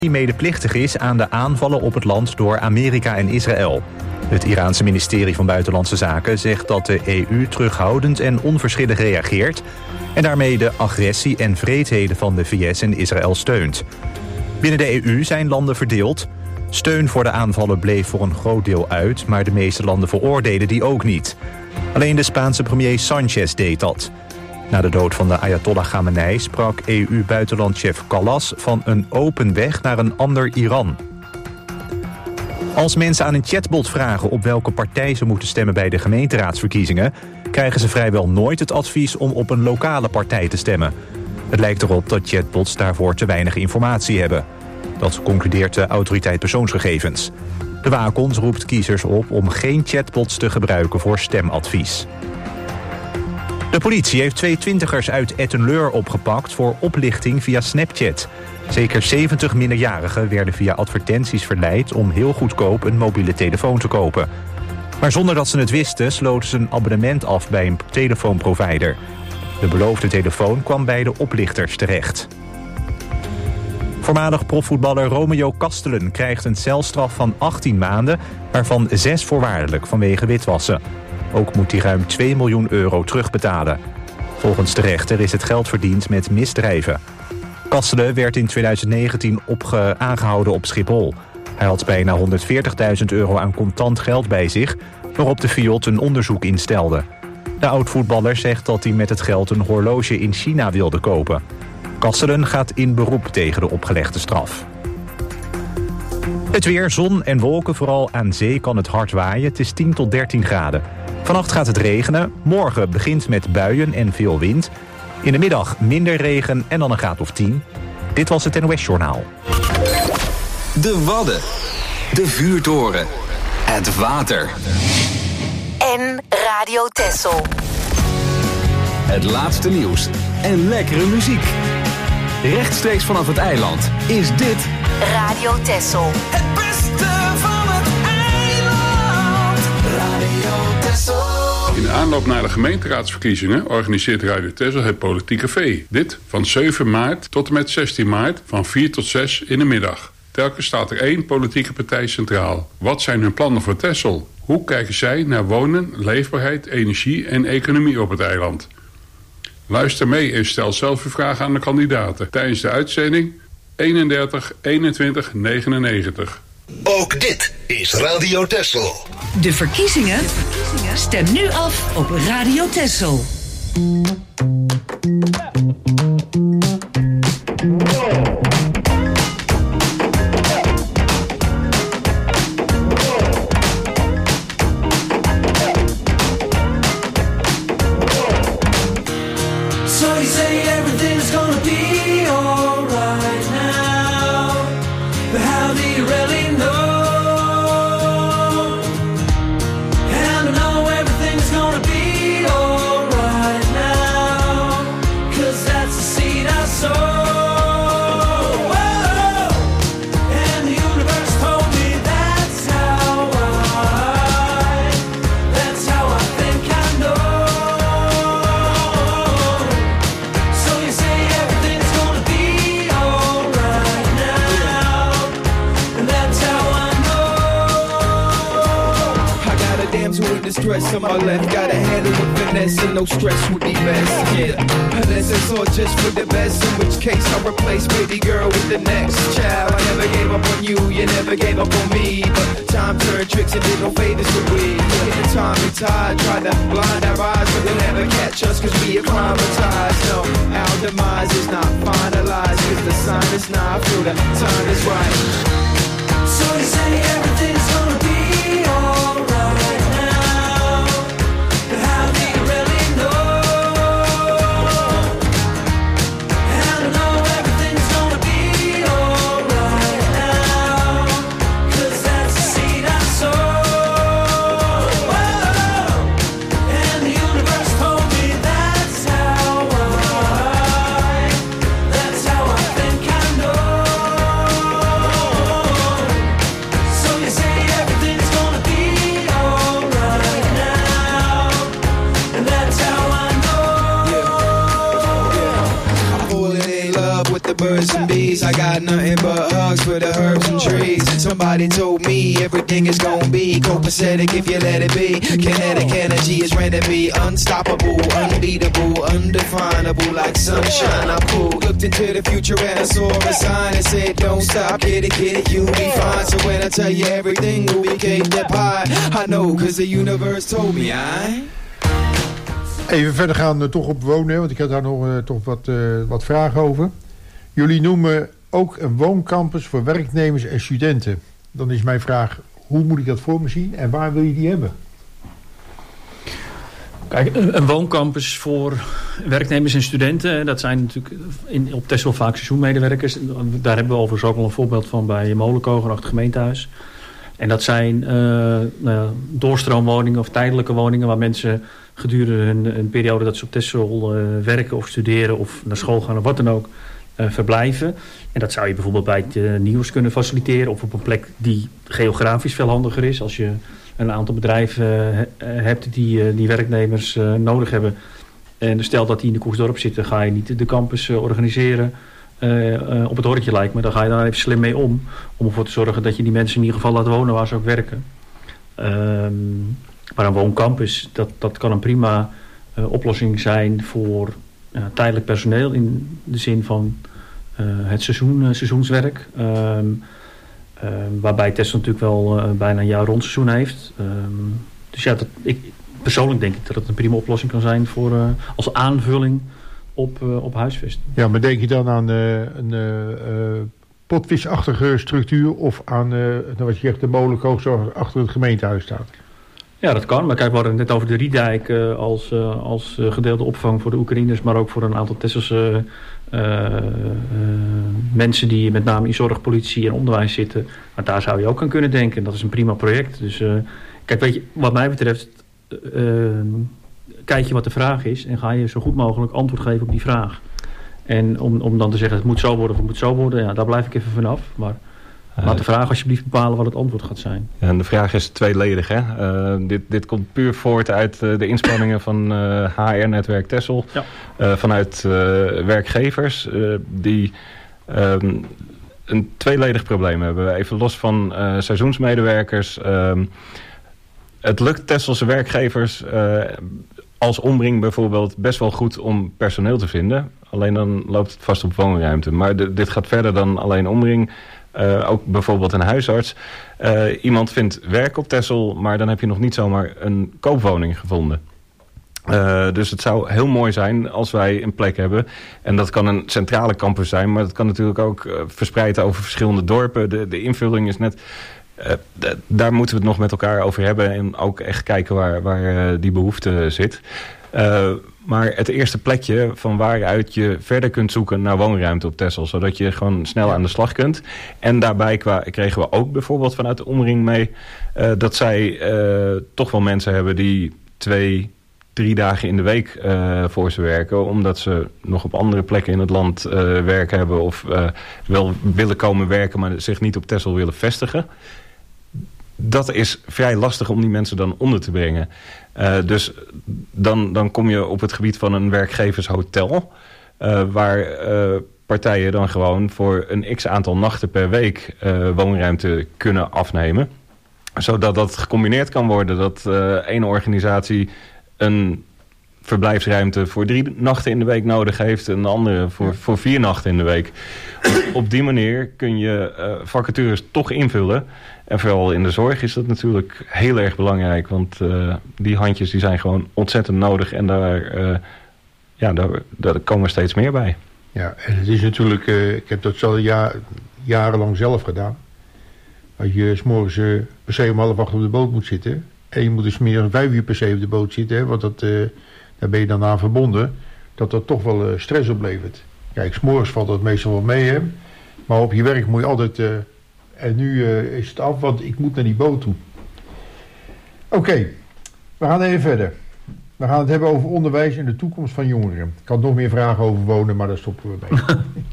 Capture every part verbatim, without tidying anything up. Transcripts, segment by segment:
die medeplichtig is aan de aanvallen op het land door Amerika en Israël. Het Iraanse ministerie van Buitenlandse Zaken zegt dat de E U terughoudend en onverschillig reageert en daarmee de agressie en wreedheden van de V S en Israël steunt. Binnen de E U zijn landen verdeeld. Steun voor de aanvallen bleef voor een groot deel uit, maar de meeste landen veroordelen die ook niet. Alleen de Spaanse premier Sanchez deed dat. Na de dood van de Ayatollah Khamenei sprak E U-buitenlandchef Kallas van een open weg naar een ander Iran. Als mensen aan een chatbot vragen op welke partij ze moeten stemmen bij de gemeenteraadsverkiezingen, krijgen ze vrijwel nooit het advies om op een lokale partij te stemmen. Het lijkt erop dat chatbots daarvoor te weinig informatie hebben. Dat concludeert de autoriteit persoonsgegevens. De waakhond roept kiezers op om geen chatbots te gebruiken voor stemadvies. De politie heeft twee twintigers uit Etten-Leur opgepakt voor oplichting via Snapchat. Zeker zeventig minderjarigen werden via advertenties verleid om heel goedkoop een mobiele telefoon te kopen. Maar zonder dat ze het wisten sloten ze een abonnement af bij een telefoonprovider. De beloofde telefoon kwam bij de oplichters terecht. Voormalig profvoetballer Romeo Kastelen krijgt een celstraf van achttien maanden... waarvan zes voorwaardelijk vanwege witwassen. Ook moet hij ruim twee miljoen euro terugbetalen. Volgens de rechter is het geld verdiend met misdrijven. Kastelen werd in twintig negentien opge- aangehouden op Schiphol. Hij had bijna honderdveertigduizend euro aan contant geld bij zich, waarop de Fiat een onderzoek instelde. De oud-voetballer zegt dat hij met het geld een horloge in China wilde kopen. Kastelen gaat in beroep tegen de opgelegde straf. Het weer, zon en wolken, vooral aan zee kan het hard waaien. Het is tien tot dertien graden. Vannacht gaat het regenen. Morgen begint met buien en veel wind. In de middag minder regen en dan een graad of tien. Dit was het N O S-journaal. De Wadden. De vuurtoren. Het water. En Radio Texel. Het laatste nieuws en lekkere muziek. Rechtstreeks vanaf het eiland is dit Radio Texel. Het beste van het eiland. Radio Texel. In de aanloop naar de gemeenteraadsverkiezingen organiseert Radio Texel het Politiek Café. Dit van zeven maart tot en met zestien maart van vier tot zes in de middag. Telkens staat er één politieke partij centraal. Wat zijn hun plannen voor Texel? Hoe kijken zij naar wonen, leefbaarheid, energie en economie op het eiland? Luister mee en stel zelf uw vragen aan de kandidaten tijdens de uitzending eenendertig eenentwintig negenennegentig. Ook dit is Radio Texel. De verkiezingen? Stem nu af op Radio Texel. Stress on my left, gotta handle with finesse and no stress would be best. Yeah, unless it's all just for the best, in which case I'll replace baby girl with the next child. I never gave up on you, you never gave up on me, but time turned tricks and did no favors for we. Yeah, time and tide tried to blind our eyes, but they'll never catch us cause we acclimatized. No, our demise is not finalized cause the sign is not, I feel the time is right. So you say everything's gonna be alright. Birds and bees, I got nothing but hugs for for the herbs and trees. Somebody told me everything is gonna be copacetic if you let it be. Kinetic energy is ready to be unstoppable, unbeatable, undefinable, like sunshine. I'm cool. Looked into the future and I saw a sign that said, don't stop, get it, get it, you'll be fine. So when I tell you everything will be cake that pie, I know, cause the universe told me, I... Even verder gaan uh, toch op wonen, want ik heb daar nog uh, toch wat, uh, wat vragen over. Jullie noemen ook een wooncampus voor werknemers en studenten. Dan is mijn vraag, hoe moet ik dat voor me zien en waar wil je die hebben? Kijk, een wooncampus voor werknemers en studenten, dat zijn natuurlijk in, op Texel vaak seizoenmedewerkers. Daar hebben we overigens ook al een voorbeeld van bij Molenkoger, achter het gemeentehuis. En dat zijn uh, nou ja, doorstroomwoningen of tijdelijke woningen waar mensen gedurende een, een periode dat ze op Texel uh, werken of studeren of naar school gaan of wat dan ook, uh, verblijven. En dat zou je bijvoorbeeld bij het uh, nieuws kunnen faciliteren of op een plek die geografisch veel handiger is. Als je een aantal bedrijven uh, hebt die, uh, die werknemers uh, nodig hebben. En stel dat die in de Koersdorp zitten, ga je niet de campus uh, organiseren uh, uh, op het horretje lijkt me. Dan ga je daar even slim mee om. Om ervoor te zorgen dat je die mensen in ieder geval laat wonen waar ze ook werken. Um, maar een wooncampus, dat, dat kan een prima uh, oplossing zijn voor uh, tijdelijk personeel. In de zin van uh, het seizoen, uh, seizoenswerk. Um, Uh, waarbij Texel natuurlijk wel uh, bijna een jaar rond seizoen heeft. Um, dus ja, dat, ik, persoonlijk denk ik dat het een prima oplossing kan zijn voor, uh, als aanvulling op, uh, op huisvesting. Ja, maar denk je dan aan uh, een uh, uh, potvisachtige structuur of aan uh, wat je zegt, de molenkoog zoals achter het gemeentehuis staat? Ja, dat kan. Maar kijk, we hadden het net over de Riedijk uh, als, uh, als uh, gedeelde opvang voor de Oekraïners, maar ook voor een aantal Tesselse uh, uh, mensen die met name in zorg, politie en onderwijs zitten. Maar daar zou je ook aan kunnen denken. Dat is een prima project. Dus uh, kijk, weet je, wat mij betreft, uh, kijk je wat de vraag is en ga je zo goed mogelijk antwoord geven op die vraag. En om, om dan te zeggen, het moet zo worden of het moet zo worden, ja, daar blijf ik even vanaf. Maar laat de vraag alsjeblieft bepalen wat het antwoord gaat zijn. Ja, en de vraag is tweeledig. Hè? Uh, dit, dit komt puur voort uit uh, de inspanningen van uh, H R-netwerk Texel. Ja. Uh, vanuit uh, werkgevers uh, die um, een tweeledig probleem hebben. Even los van uh, seizoensmedewerkers. Um, het lukt Texelse werkgevers uh, als Omring bijvoorbeeld best wel goed om personeel te vinden. Alleen dan loopt het vast op woonruimte. Maar de, dit gaat verder dan alleen Omring. Uh, ook bijvoorbeeld een huisarts. Uh, iemand vindt werk op Texel, maar dan heb je nog niet zomaar een koopwoning gevonden. Uh, dus het zou heel mooi zijn als wij een plek hebben. En dat kan een centrale campus zijn, maar dat kan natuurlijk ook uh, verspreid over verschillende dorpen. De, de invulling is net... Uh, d- daar moeten we het nog met elkaar over hebben en ook echt kijken waar, waar uh, die behoefte zit. Uh, maar het eerste plekje van waaruit je verder kunt zoeken naar woonruimte op Texel. Zodat je gewoon snel aan de slag kunt. En daarbij kwa- kregen we ook bijvoorbeeld vanuit de Omring mee Uh, dat zij uh, toch wel mensen hebben die twee, drie dagen in de week uh, voor ze werken. Omdat ze nog op andere plekken in het land uh, werk hebben. Of uh, wel willen komen werken, maar zich niet op Texel willen vestigen. Dat is vrij lastig om die mensen dan onder te brengen. Uh, dus dan, dan kom je op het gebied van een werkgevershotel. Uh, waar uh, partijen dan gewoon voor een x-aantal nachten per week uh, woonruimte kunnen afnemen. Zodat dat gecombineerd kan worden. Dat uh, één organisatie een verblijfsruimte voor drie nachten in de week nodig heeft. En de andere voor, voor vier nachten in de week. Op die manier kun je uh, vacatures toch invullen. En vooral in de zorg is dat natuurlijk heel erg belangrijk. Want uh, die handjes die zijn gewoon ontzettend nodig. En daar, uh, ja, daar, daar komen er steeds meer bij. Ja, en het is natuurlijk... Uh, ik heb dat zo ja, jarenlang zelf gedaan. Als je 's morgens uh, per se om half acht op de boot moet zitten. En je moet dus meer dan vijf uur per se op de boot zitten. Hè, want dat, uh, daar ben je dan aan verbonden. Dat dat toch wel uh, stress oplevert. Kijk, 's morgens valt dat meestal wel mee. Hè, maar op je werk moet je altijd... Uh, en nu uh, is het af, want ik moet naar die boot toe. Oké, okay, we gaan even verder. We gaan het hebben over onderwijs en de toekomst van jongeren. Ik had nog meer vragen over wonen, maar daar stoppen we mee.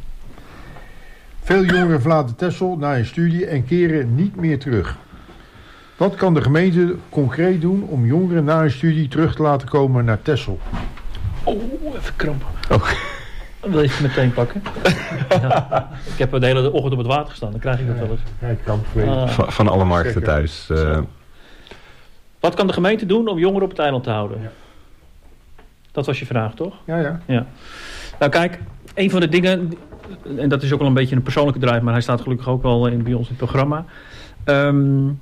Veel jongeren verlaten Texel na een studie en keren niet meer terug. Wat kan de gemeente concreet doen om jongeren na een studie terug te laten komen naar Texel? Oh, even krampen. Oh. Wil je het meteen pakken? Ja. Ik heb de hele ochtend op het water gestaan, dan krijg ik dat wel eens. Ja, ik kan het uh, van, van alle markten thuis. Uh. Wat kan de gemeente doen om jongeren op het eiland te houden? Ja. Dat was je vraag, toch? Ja, ja. ja. Nou kijk, een van de dingen, en dat is ook wel een beetje een persoonlijke drive, maar hij staat gelukkig ook wel in, bij ons in het programma. Um,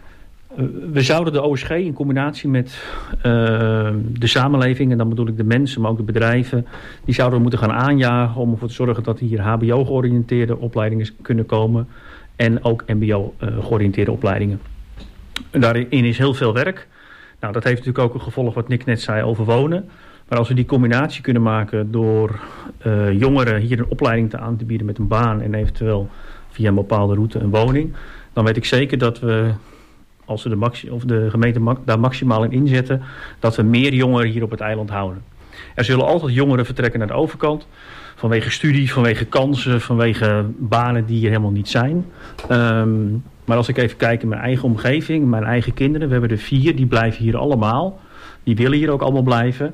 we zouden de O S G in combinatie met uh, de samenleving, en dan bedoel ik de mensen, maar ook de bedrijven, die zouden we moeten gaan aanjagen om ervoor te zorgen dat hier H B O-georiënteerde opleidingen kunnen komen en ook M B O-georiënteerde opleidingen. En daarin is heel veel werk. Nou, dat heeft natuurlijk ook een gevolg wat Nick net zei over wonen. Maar als we die combinatie kunnen maken door uh, jongeren hier een opleiding te aan te bieden met een baan en eventueel via een bepaalde route een woning, dan weet ik zeker dat we, als we de, maxi- of de gemeente ma- daar maximaal in inzetten, dat we meer jongeren hier op het eiland houden. Er zullen altijd jongeren vertrekken naar de overkant, vanwege studie, vanwege kansen, vanwege banen die hier helemaal niet zijn. Um, maar als ik even kijk in mijn eigen omgeving, mijn eigen kinderen, we hebben er vier, die blijven hier allemaal. Die willen hier ook allemaal blijven.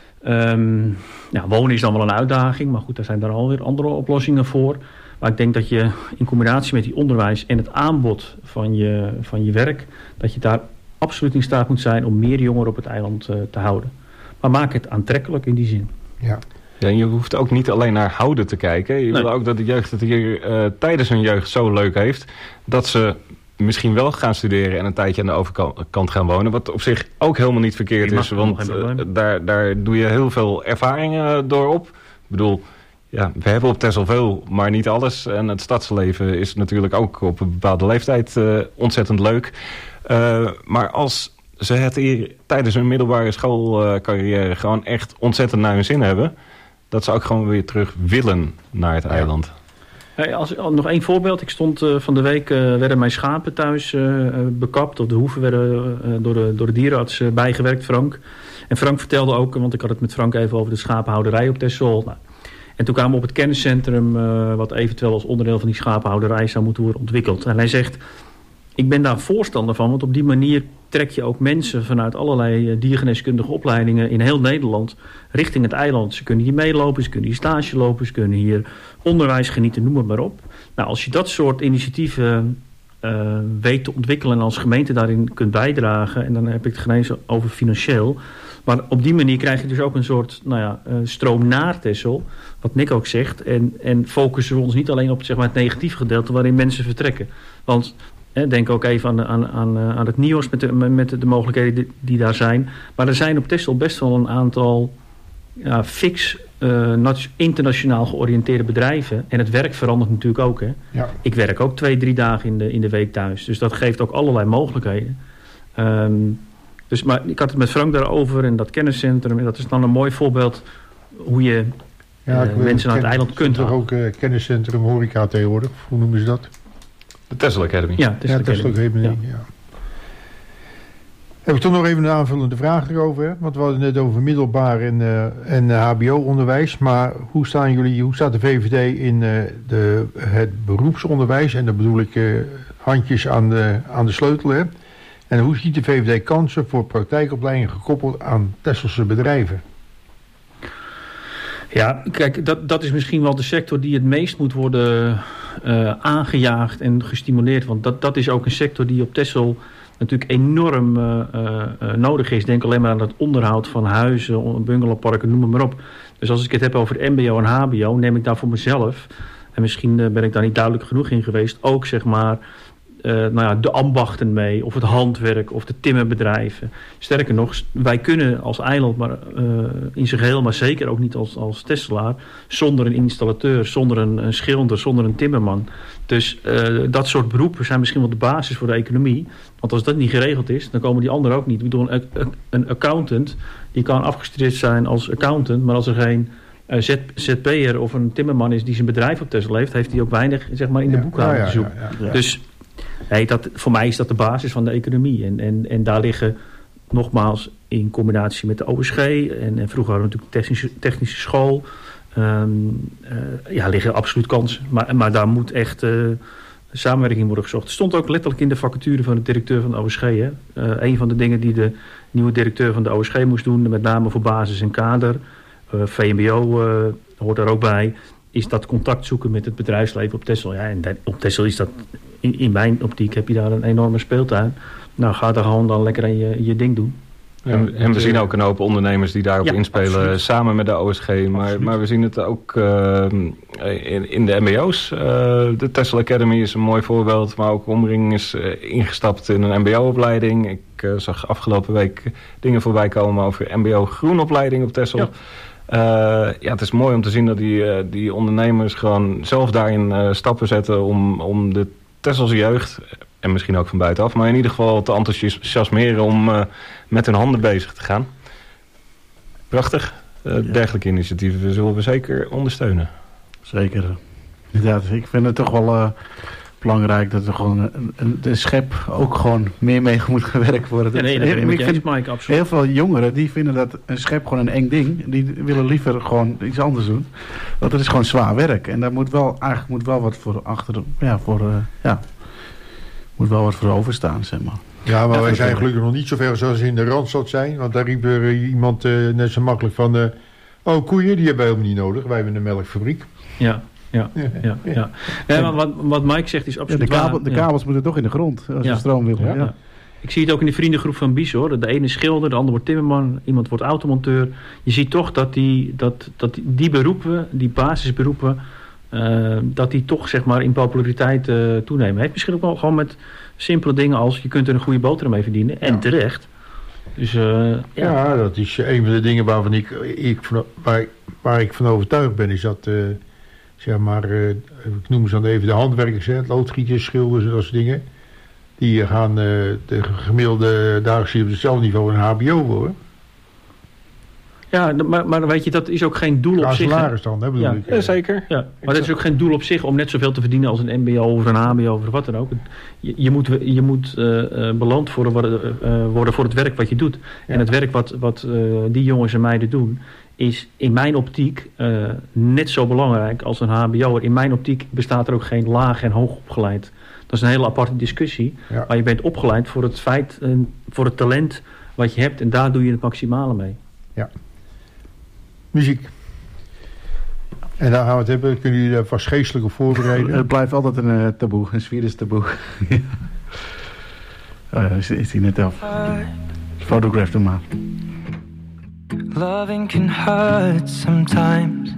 Um, ja, wonen is dan wel een uitdaging, maar goed, daar zijn daar alweer andere oplossingen voor. Maar ik denk dat je in combinatie met die onderwijs en het aanbod van je, van je werk, dat je daar absoluut in staat moet zijn om meer jongeren op het eiland uh, te houden. Maar maak het aantrekkelijk in die zin. Ja. Ja, en je hoeft ook niet alleen naar houden te kijken. Je nee. wil ook dat de jeugd het hier uh, tijdens hun jeugd zo leuk heeft, dat ze misschien wel gaan studeren en een tijdje aan de overkant gaan wonen. Wat op zich ook helemaal niet verkeerd is. Want uh, daar, daar doe je heel veel ervaringen door op. Ik bedoel, ja, we hebben op Texel veel, maar niet alles. En het stadsleven is natuurlijk ook op een bepaalde leeftijd uh, ontzettend leuk. Uh, maar als ze het hier tijdens hun middelbare schoolcarrière uh, gewoon echt ontzettend naar hun zin hebben, dat ze ook gewoon weer terug willen naar het ja. eiland. Hey, als, nog één voorbeeld. Ik stond uh, van de week, uh, werden mijn schapen thuis uh, bekapt. Of de hoeven werden uh, door, de, door de dierenarts uh, bijgewerkt, Frank. En Frank vertelde ook, want ik had het met Frank even over de schapenhouderij op Texel. Nou, en toen kwamen we op het kenniscentrum, uh, wat eventueel als onderdeel van die schapenhouderij zou moeten worden ontwikkeld. En hij zegt, ik ben daar voorstander van, want op die manier trek je ook mensen vanuit allerlei diergeneeskundige opleidingen in heel Nederland richting het eiland. Ze kunnen hier meelopen, ze kunnen hier stage lopen, ze kunnen hier onderwijs genieten, noem het maar op. Nou, als je dat soort initiatieven uh, weet te ontwikkelen en als gemeente daarin kunt bijdragen, en dan heb ik het geen eens over financieel, maar op die manier krijg je dus ook een soort nou ja, uh, stroom naar Texel, wat Nick ook zegt, en, en focussen we ons niet alleen op zeg maar, het negatieve gedeelte waarin mensen vertrekken. Want denk ook even aan, aan, aan, aan het N I O S met de, met de mogelijkheden die, die daar zijn. Maar er zijn op Texel best wel een aantal ja, fix uh, internationaal georiënteerde bedrijven. En het werk verandert natuurlijk ook. Hè. Ja. Ik werk ook twee, drie dagen in de, in de week thuis. Dus dat geeft ook allerlei mogelijkheden. Um, dus, maar ik had het met Frank daarover en dat kenniscentrum. En dat is dan een mooi voorbeeld hoe je ja, uh, mensen naar het eiland kunt halen. Er ook uh, kenniscentrum horeca tegenwoordig. Hoe noemen ze dat? De Texel Academy. Ja, Texel ja, Texel Academy. Ja. Ja. Heb ik toch nog even een aanvullende vraag erover? Hè? Want we hadden het net over middelbaar en, uh, en uh, H B O-onderwijs. Maar hoe staan jullie, hoe staat de V V D in uh, de, het beroepsonderwijs? En dan bedoel ik uh, handjes aan de, aan de sleutel. Hè? En hoe ziet de V V D kansen voor praktijkopleidingen gekoppeld aan Texelse bedrijven? Ja, kijk, dat, dat is misschien wel de sector die het meest moet worden uh, aangejaagd en gestimuleerd. Want dat, dat is ook een sector die op Texel natuurlijk enorm uh, uh, nodig is. Denk alleen maar aan het onderhoud van huizen, bungalowparken, noem het maar op. Dus als ik het heb over M B O en H B O, neem ik daar voor mezelf, en misschien uh, ben ik daar niet duidelijk genoeg in geweest, ook zeg maar Uh, nou ja, de ambachten mee, of het handwerk, of de timmerbedrijven. Sterker nog, wij kunnen als eiland, maar uh, in zijn geheel, maar zeker ook niet als, als Tesselaar, zonder een installateur, zonder een, een schilder, zonder een timmerman. Dus uh, dat soort beroepen zijn misschien wel de basis voor de economie. Want als dat niet geregeld is, dan komen die anderen ook niet. Ik bedoel, een, een accountant, die kan afgestudeerd zijn als accountant, maar als er geen uh, Z, Z P'er of een timmerman is die zijn bedrijf op Texel heeft, heeft hij ook weinig zeg maar, in de ja, boekhouding te zoeken. Ja, ja, ja. Dus nee, dat, voor mij is dat de basis van de economie. En, en, en daar liggen nogmaals in combinatie met de O S G en, en vroeger hadden we natuurlijk technische, technische school. Um, uh, ja, liggen absoluut kansen. Maar, maar daar moet echt uh, samenwerking worden gezocht. Het stond ook letterlijk in de vacature van de directeur van de O S G. Hè? Uh, een van de dingen die de nieuwe directeur van de O S G moest doen, met name voor basis en kader, uh, V M B O uh, hoort er ook bij, is dat contact zoeken met het bedrijfsleven op Texel. Ja, en op Texel is dat, in, in mijn optiek heb je daar een enorme speeltuin. Nou, ga er gewoon dan lekker aan je, je ding doen. Ja, en, en we zien ook een hoop ondernemers die daarop ja, inspelen, absoluut. Samen met de O S G. Maar, maar we zien het ook uh, in, in de M B O's. Uh, de Texel Academy is een mooi voorbeeld, maar ook Omring is uh, ingestapt in een M B O-opleiding. Ik uh, zag afgelopen week dingen voorbij komen over M B O groenopleiding op Texel. Ja. Uh, ja, het is mooi om te zien dat die, uh, die ondernemers gewoon zelf daarin uh, stappen zetten om, om de Texelse jeugd, en misschien ook van buitenaf, maar in ieder geval te enthousiasmeren om uh, met hun handen bezig te gaan. Prachtig. Uh, ja. Dergelijke initiatieven zullen we zeker ondersteunen. Zeker. Inderdaad, ik vind het toch wel uh, belangrijk dat er gewoon een, een, de schep ook gewoon meer mee moet gewerkt worden. Ja, nee, dat ik vind vind Mike, absoluut. Heel veel jongeren die vinden dat een schep gewoon een eng ding. Die willen liever gewoon iets anders doen. Want het is gewoon zwaar werk. En daar moet wel, eigenlijk moet wel wat voor achter, ja, voor, uh, ja, moet wel wat voor overstaan, zeg maar. Ja, maar ja, wij zijn gelukkig nog niet zo ver zoals in de Randstad zijn. Want daar riep er uh, iemand uh, net zo makkelijk van... Uh, oh, koeien, die hebben wij helemaal niet nodig. Wij hebben een melkfabriek. Ja, ja, ja. ja, ja. ja maar wat, wat Mike zegt is absoluut ja, de kabel, waar. De kabels ja. moeten toch in de grond, als ja. je stroom wil. Ja. Ja. Ik zie het ook in de vriendengroep van Bies, hoor. De ene is schilder, de ander wordt timmerman, iemand wordt automonteur. Je ziet toch dat die, dat, dat die beroepen, die basisberoepen... Uh, dat die toch, zeg maar, in populariteit uh, toenemen. Heeft misschien ook wel gewoon met simpele dingen als... je kunt er een goede boterham mee verdienen. En ja. terecht. Dus, uh, ja. ja, dat is een van de dingen waarvan ik, ik waar, waar ik van overtuigd ben... is dat, uh, zeg maar, uh, ik noem ze dan even de handwerkers... Hè, loodgieters, schilders en dat soort dingen... die gaan uh, de gemiddelde dagelijks op hetzelfde niveau een H B O worden. Ja, maar, maar weet je, dat is ook geen doel op zich. Salaris dan, hè, bedoel ja. ik. Ja, zeker. Ja. Maar dat is ook geen doel op zich om net zoveel te verdienen als een M B O of een H B O of wat dan ook. Je, je moet, je moet uh, uh, beland worden, uh, worden voor het werk wat je doet. Ja. En het werk wat, wat uh, die jongens en meiden doen, is in mijn optiek uh, net zo belangrijk als een H B O. In mijn optiek bestaat er ook geen laag en hoog opgeleid. Dat is een hele aparte discussie. Ja. Maar je bent opgeleid voor het feit, uh, voor het talent wat je hebt. En daar doe je het maximale mee. Ja. Muziek. En daar gaan we het hebben. Kunnen jullie daar vast geestelijk op voorbereiden? Het blijft altijd een uh, taboe. Een Swedish taboe. oh ja, is, is die net af. Photograph hem maar. Loving can hurt sometimes,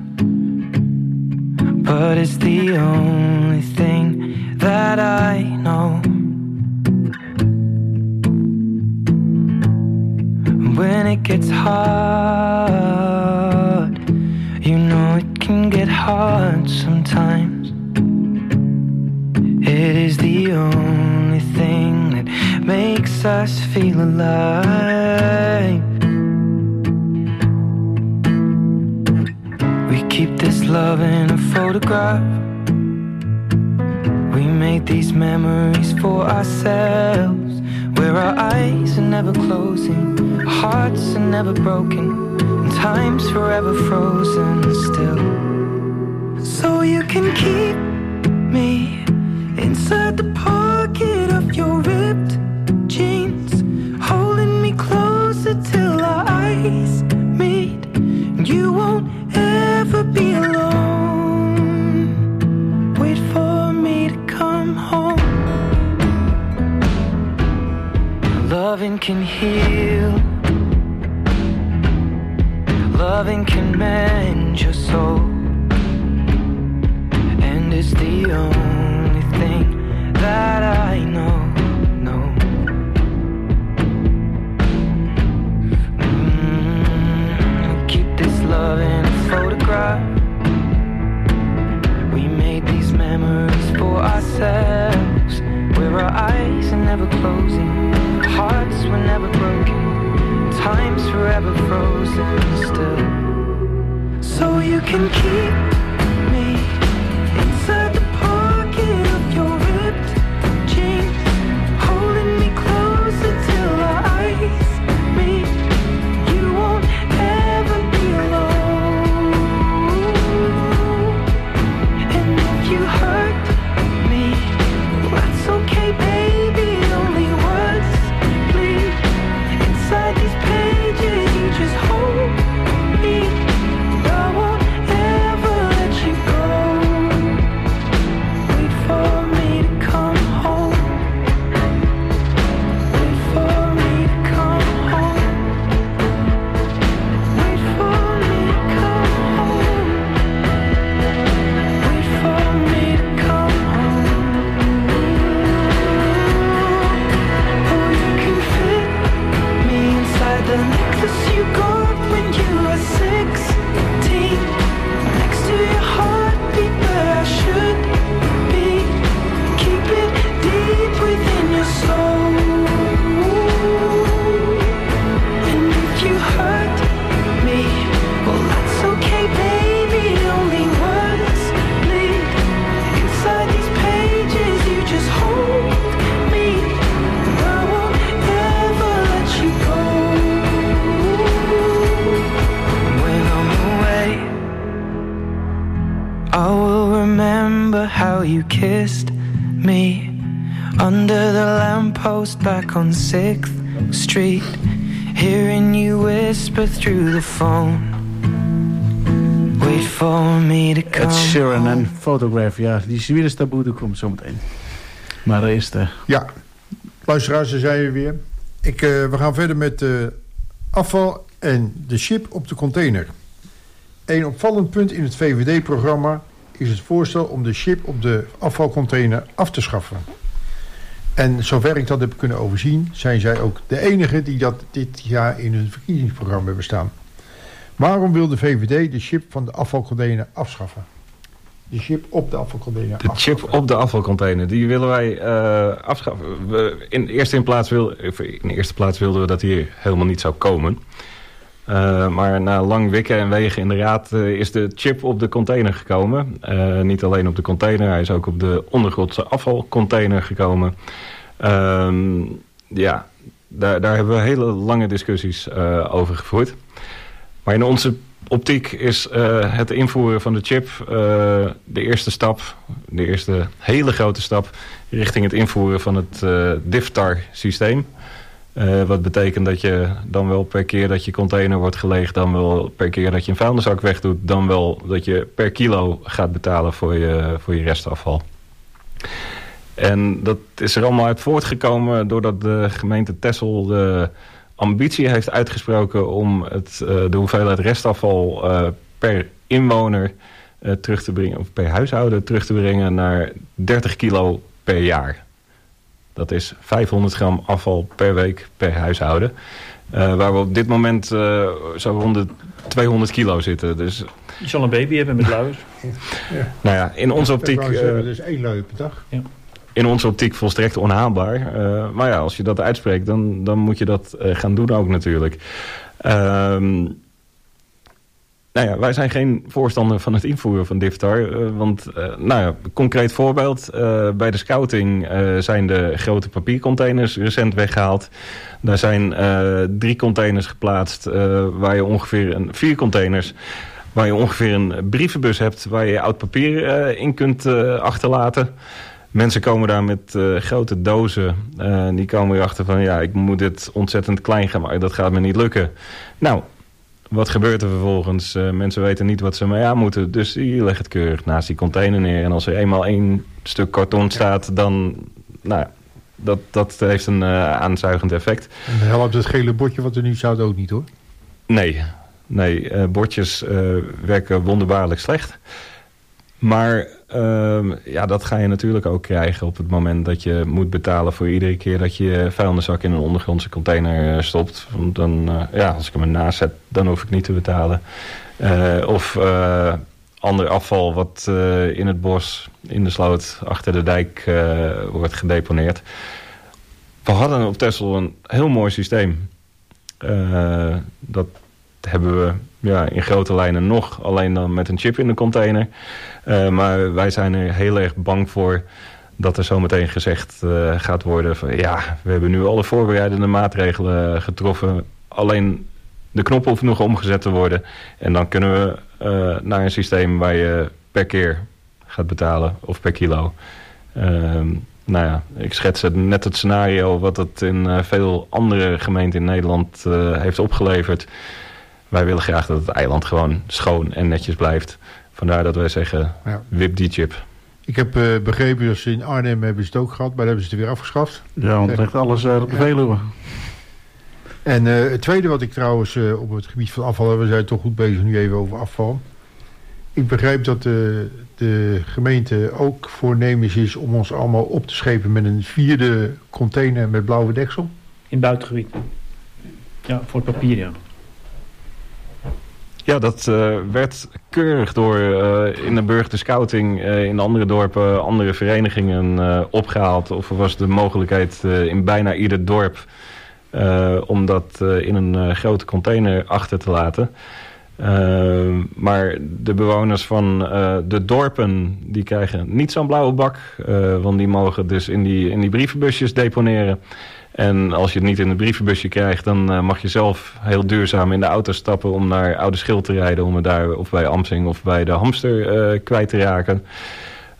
but it's the only thing that I know. When it gets hard, you know it can get hard sometimes. It is the only thing that makes us feel alive. We keep this love in a photograph. We made these memories for ourselves, where our eyes are never closing, our hearts are never broken, and time's forever frozen still. So you can keep me inside the pocket of your ripped jeans, holding me closer till our eyes meet, and you won't ever be alone. Wait for me to come home. Loving can heal, loving can mend your soul, and it's the only thing that I know, know. Mm, keep this love in a photograph. We made these memories for ourselves, where our eyes are never closing, hearts were never broken, time's forever frozen still. So you can keep me inside the pocket of your ripped jeans, holding me closer till our eyes meet. You won't ever be alone. And if you hurt me, that's okay, baby. Only words bleed inside these pages. You just hold me. I won't ever under the lamppost back on sixth Street, hearing you whisper through the phone. Wait for me to come. Ed Sheeran en Photograph, ja, die Zwedish taboe, dat komt zo meteen. Maar eerst... Uh... Ja, luisteraars, daar zijn we weer. Ik, uh, we gaan verder met uh, afval en de chip op de container. Een opvallend punt in het V V D-programma is het voorstel om de chip op de afvalcontainer af te schaffen. En zover ik dat heb kunnen overzien, zijn zij ook de enigen die dat dit jaar in hun verkiezingsprogramma hebben staan. Waarom wil de V V D de chip van de afvalcontainer afschaffen? De chip op de afvalcontainer De afschaffen. chip op de afvalcontainer, die willen wij uh, afschaffen. We, in, eerste in, plaats wil, in de eerste plaats wilden we dat hier helemaal niet zou komen. Uh, maar na lang wikken en wegen in de raad uh, is de chip op de container gekomen. Uh, niet alleen op de container, hij is ook op de ondergrondse afvalcontainer gekomen. Uh, ja, daar, daar hebben we hele lange discussies uh, over gevoerd. Maar in onze optiek is uh, het invoeren van de chip uh, de eerste stap, de eerste hele grote stap richting het invoeren van het uh, D I F T A R-systeem. Uh, wat betekent dat je dan wel per keer dat je container wordt geleegd, dan wel per keer dat je een vuilniszak wegdoet, dan wel dat je per kilo gaat betalen voor je, voor je restafval. En dat is er allemaal uit voortgekomen doordat de gemeente Texel de ambitie heeft uitgesproken om het, uh, de hoeveelheid restafval uh, per inwoner uh, terug te brengen, of per huishouden terug te brengen naar dertig kilo per jaar. Dat is vijfhonderd gram afval per week per huishouden. Uh, waar we op dit moment uh, zo rond de tweehonderd kilo zitten. Dus, je zal een baby hebben met luiers. Ja. Nou ja, in onze optiek... Uh, dus één luier per dag. Ja. In onze optiek volstrekt onhaalbaar. Uh, maar ja, als je dat uitspreekt, dan, dan moet je dat uh, gaan doen ook natuurlijk. Um, Nou ja, wij zijn geen voorstander van het invoeren van D I F T A R. Uh, want, uh, nou ja, concreet voorbeeld. Uh, bij de scouting uh, zijn de grote papiercontainers recent weggehaald. Daar zijn uh, drie containers geplaatst. Uh, waar je ongeveer een, vier containers. Waar je ongeveer een brievenbus hebt. Waar je oud papier uh, in kunt uh, achterlaten. Mensen komen daar met uh, grote dozen. Uh, die komen erachter van, ja, ik moet dit ontzettend klein gaan maken. Dat gaat me niet lukken. Nou... Wat gebeurt er vervolgens? Uh, mensen weten niet wat ze mee aan moeten. Dus die leggen het keurig naast die container neer. En als er eenmaal één stuk karton staat, dan... Nou, dat, dat heeft een uh, aanzuigend effect. En dan helpt het gele bordje wat er nu staat ook niet, hoor? Nee, nee uh, bordjes uh, werken wonderbaarlijk slecht. Maar uh, ja, dat ga je natuurlijk ook krijgen op het moment dat je moet betalen voor iedere keer dat je vuilniszak in een ondergrondse container uh, stopt. Want dan, uh, ja, als ik hem ernaast zet, dan hoef ik niet te betalen. Uh, of uh, ander afval wat uh, in het bos, in de sloot, achter de dijk uh, wordt gedeponeerd. We hadden op Texel een heel mooi systeem. Uh, dat hebben we ja, in grote lijnen nog, alleen dan met een chip in de container. Uh, maar wij zijn er heel erg bang voor dat er zometeen gezegd uh, gaat worden van ja, we hebben nu alle voorbereidende maatregelen getroffen. Alleen de knop hoeft nog omgezet te worden. En dan kunnen we uh, naar een systeem waar je per keer gaat betalen of per kilo. Uh, nou ja, ik schets het net het scenario wat het in uh, veel andere gemeenten in Nederland uh, heeft opgeleverd. Wij willen graag dat het eiland gewoon schoon en netjes blijft. Vandaar dat wij zeggen, ja. Wip die chip. Ik heb uh, begrepen dat ze in Arnhem hebben ze het ook gehad, maar hebben ze het weer afgeschaft. Ja, want het ligt alles uh, op de Veluwe. En uh, het tweede wat ik trouwens uh, op het gebied van afval, we zijn toch goed bezig nu even over afval. Ik begrijp dat uh, de gemeente ook voornemens is om ons allemaal op te schepen met een vierde container met blauwe deksel. In het buitengebied. Ja, voor het papier, ja. Ja, dat uh, werd keurig door uh, in de Burg de Scouting, uh, in andere dorpen, andere verenigingen uh, opgehaald. Of er was de mogelijkheid uh, in bijna ieder dorp uh, om dat uh, in een uh, grote container achter te laten. Uh, maar de bewoners van uh, de dorpen, die krijgen niet zo'n blauwe bak. Uh, want die mogen dus in die, in die brievenbusjes deponeren. En als je het niet in het brievenbusje krijgt, dan uh, mag je zelf heel duurzaam in de auto stappen om naar Oude Schild te rijden. Om het daar of bij Amsing of bij de Hamster uh, kwijt te raken.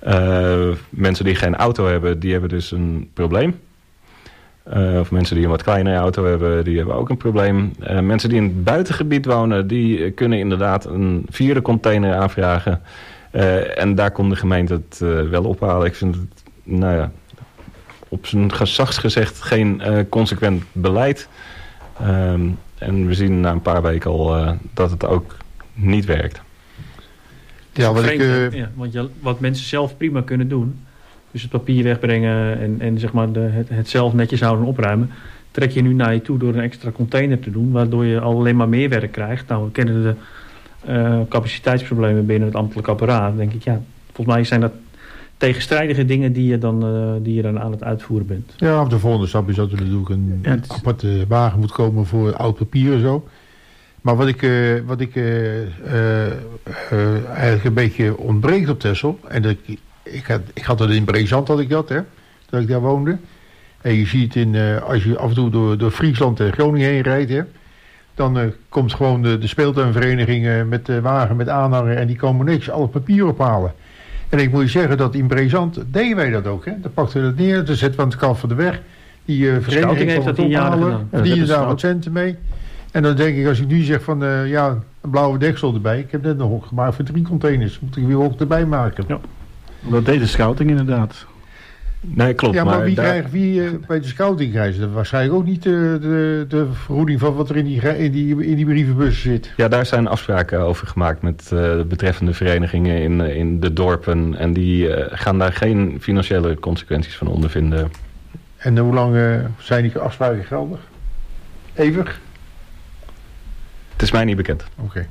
Uh, mensen die geen auto hebben, die hebben dus een probleem. Uh, of mensen die een wat kleinere auto hebben, die hebben ook een probleem. Uh, mensen die in het buitengebied wonen, die kunnen inderdaad een vierde container aanvragen. Uh, en daar kon de gemeente het uh, wel ophalen. Ik vind het, nou ja, op zijn gezachts gezegd geen uh, consequent beleid. Um, en we zien na een paar weken al uh, dat het ook niet werkt. Ja, wat, vreemd, ik, uh... ja, want je, wat mensen zelf prima kunnen doen, dus het papier wegbrengen en, en zeg maar de, het, het zelf netjes houden en opruimen, trek je nu naar je toe door een extra container te doen, waardoor je al alleen maar meer werk krijgt. Nou, we kennen de uh, capaciteitsproblemen binnen het ambtelijk apparaat. Dan denk ik, ja, volgens mij zijn dat tegenstrijdige dingen die je dan, uh, die je dan aan het uitvoeren bent. Ja, de volgende stap is dat er natuurlijk een ja, is... aparte wagen moet komen voor oud papier en zo. Maar wat ik, uh, wat ik uh, uh, uh, eigenlijk een beetje ontbreekt op Texel, en dat, ik, had, ik had dat in Brezand, had ik dat, hè, dat ik daar woonde. En je ziet in, uh, als je af en toe door, door Friesland en Groningen heen rijdt, hè, dan uh, komt gewoon de, de speeltuinvereniging uh, met de wagen, met aanhanger, en die komen niks, al het papier ophalen. En ik moet je zeggen dat in Brezand deden wij dat ook, hè. Dan pakten we dat neer, dan zetten we aan de kant van de weg. Die uh, vereniging heeft dat ophalen, verdienen daar wat centen mee. En dan denk ik, als ik nu zeg van, uh, ja, een blauwe deksel erbij. Ik heb net een hok gemaakt voor drie containers. Moet ik weer ook erbij maken. Ja. Dat deed de scouting inderdaad. Nee, klopt. Ja, maar, maar wie daar... krijgt wie uh, bij de scouting krijgen? Waarschijnlijk ook niet uh, de, de vergoeding van wat er in die, in, die, in die brievenbussen zit. Ja, daar zijn afspraken over gemaakt met uh, de betreffende verenigingen in, in de dorpen. En die uh, gaan daar geen financiële consequenties van ondervinden. En uh, hoe lang uh, zijn die afspraken geldig? Eeuwig? Het is mij niet bekend. Oké. Okay.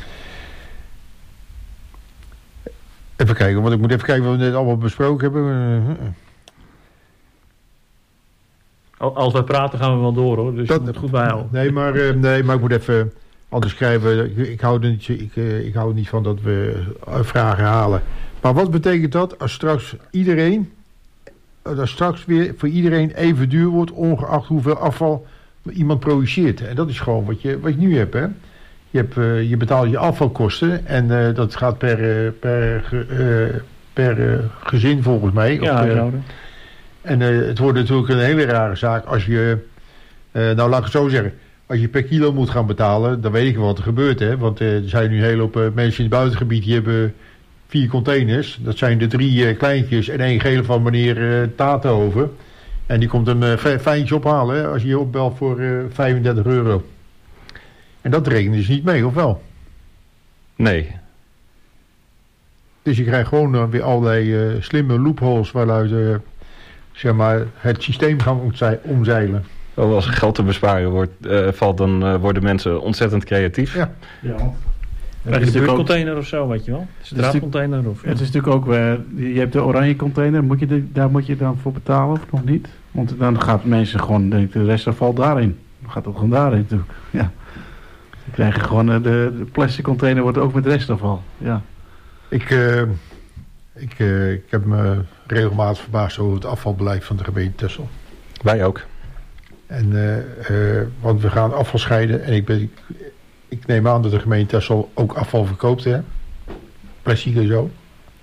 Even kijken, want ik moet even kijken wat we net allemaal besproken hebben. Als wij praten gaan we wel door, hoor. Dus dat moet goed bijhouden. Nee, maar, uh, nee, maar ik moet even anders schrijven. Ik, ik, hou er niet, ik, uh, ik hou er niet van dat we vragen halen. Maar wat betekent dat als straks iedereen, als straks weer voor iedereen even duur wordt, ongeacht hoeveel afval iemand produceert? En dat is gewoon wat je, wat je nu hebt, hè. Je, hebt, uh, je betaalt je afvalkosten en uh, dat gaat per, uh, per, uh, per uh, gezin volgens mij. Ja, of, uh, en uh, het wordt natuurlijk een hele rare zaak als je, uh, nou laat ik het zo zeggen, als je per kilo moet gaan betalen, dan weet ik wel wat er gebeurt, hè. Want uh, er zijn nu een hele hoop uh, mensen in het buitengebied die hebben vier containers. Dat zijn de drie uh, kleintjes en één gele van meneer uh, Tatenhoven. En die komt een uh, fijntje ophalen, hè, als je je opbelt voor uh, vijfendertig euro. En dat rekenen dus niet mee, of wel? Nee. Dus je krijgt gewoon uh, weer allerlei uh, slimme loopholes waaruit uh, zeg maar, het systeem gaan omzeilen. Oh, als er geld te besparen wordt, uh, valt, dan uh, worden mensen ontzettend creatief. Ja. Ja. Het is een container of zo, weet je wel? Het is een draadcontainer of... Ja. Het is natuurlijk ook, uh, je hebt de oranje container, moet je de, daar moet je dan voor betalen of nog niet? Want dan gaat mensen gewoon, denk ik, de restafval daarin. Dan gaat het gewoon daarin natuurlijk, ja. Dan krijg je gewoon, uh, de, de plastic container wordt ook met restafval, ja. Ik, uh, ik, uh, ik heb me regelmatig verbaasd over het afvalbeleid van de gemeente Texel. Wij ook. En, uh, uh, want we gaan afval scheiden en ik ben... Ik, Ik neem aan dat de gemeente Texel ook afval verkoopt, hè? Plastic en zo.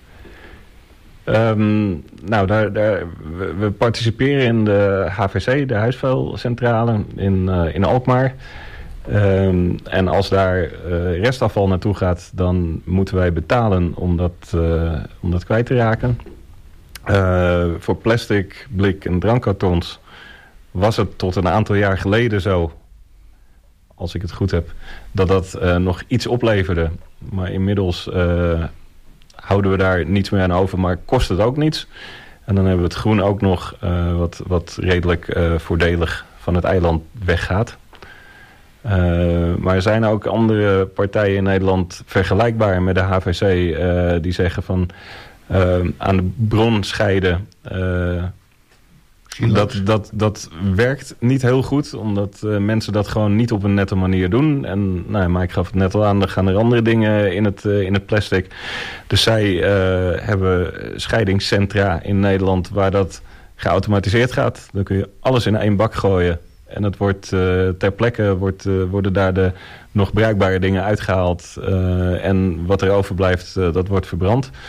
Um, nou, daar, daar, we, we participeren in de H V C, de huisvuilcentrale in, uh, in Alkmaar. Um, en als daar uh, restafval naartoe gaat, dan moeten wij betalen om dat, uh, om dat kwijt te raken. Uh, voor plastic, blik en drankkartons was het tot een aantal jaar geleden zo, als ik het goed heb, dat dat uh, nog iets opleverde. Maar inmiddels uh, houden we daar niets meer aan over, maar kost het ook niets. En dan hebben we het groen ook nog uh, wat, wat redelijk uh, voordelig van het eiland weggaat. Uh, maar er zijn ook andere partijen in Nederland vergelijkbaar met de H V C uh, die zeggen van uh, aan de bron scheiden. Uh, Dat, dat, dat werkt niet heel goed, omdat uh, mensen dat gewoon niet op een nette manier doen. En nou, maar ik gaf het net al aan, er gaan er andere dingen in het, uh, in het plastic. Dus zij uh, hebben scheidingscentra in Nederland waar dat geautomatiseerd gaat. Dan kun je alles in één bak gooien. En het wordt uh, ter plekke wordt, uh, worden daar de nog bruikbare dingen uitgehaald. Uh, en wat er overblijft, uh, dat wordt verbrand.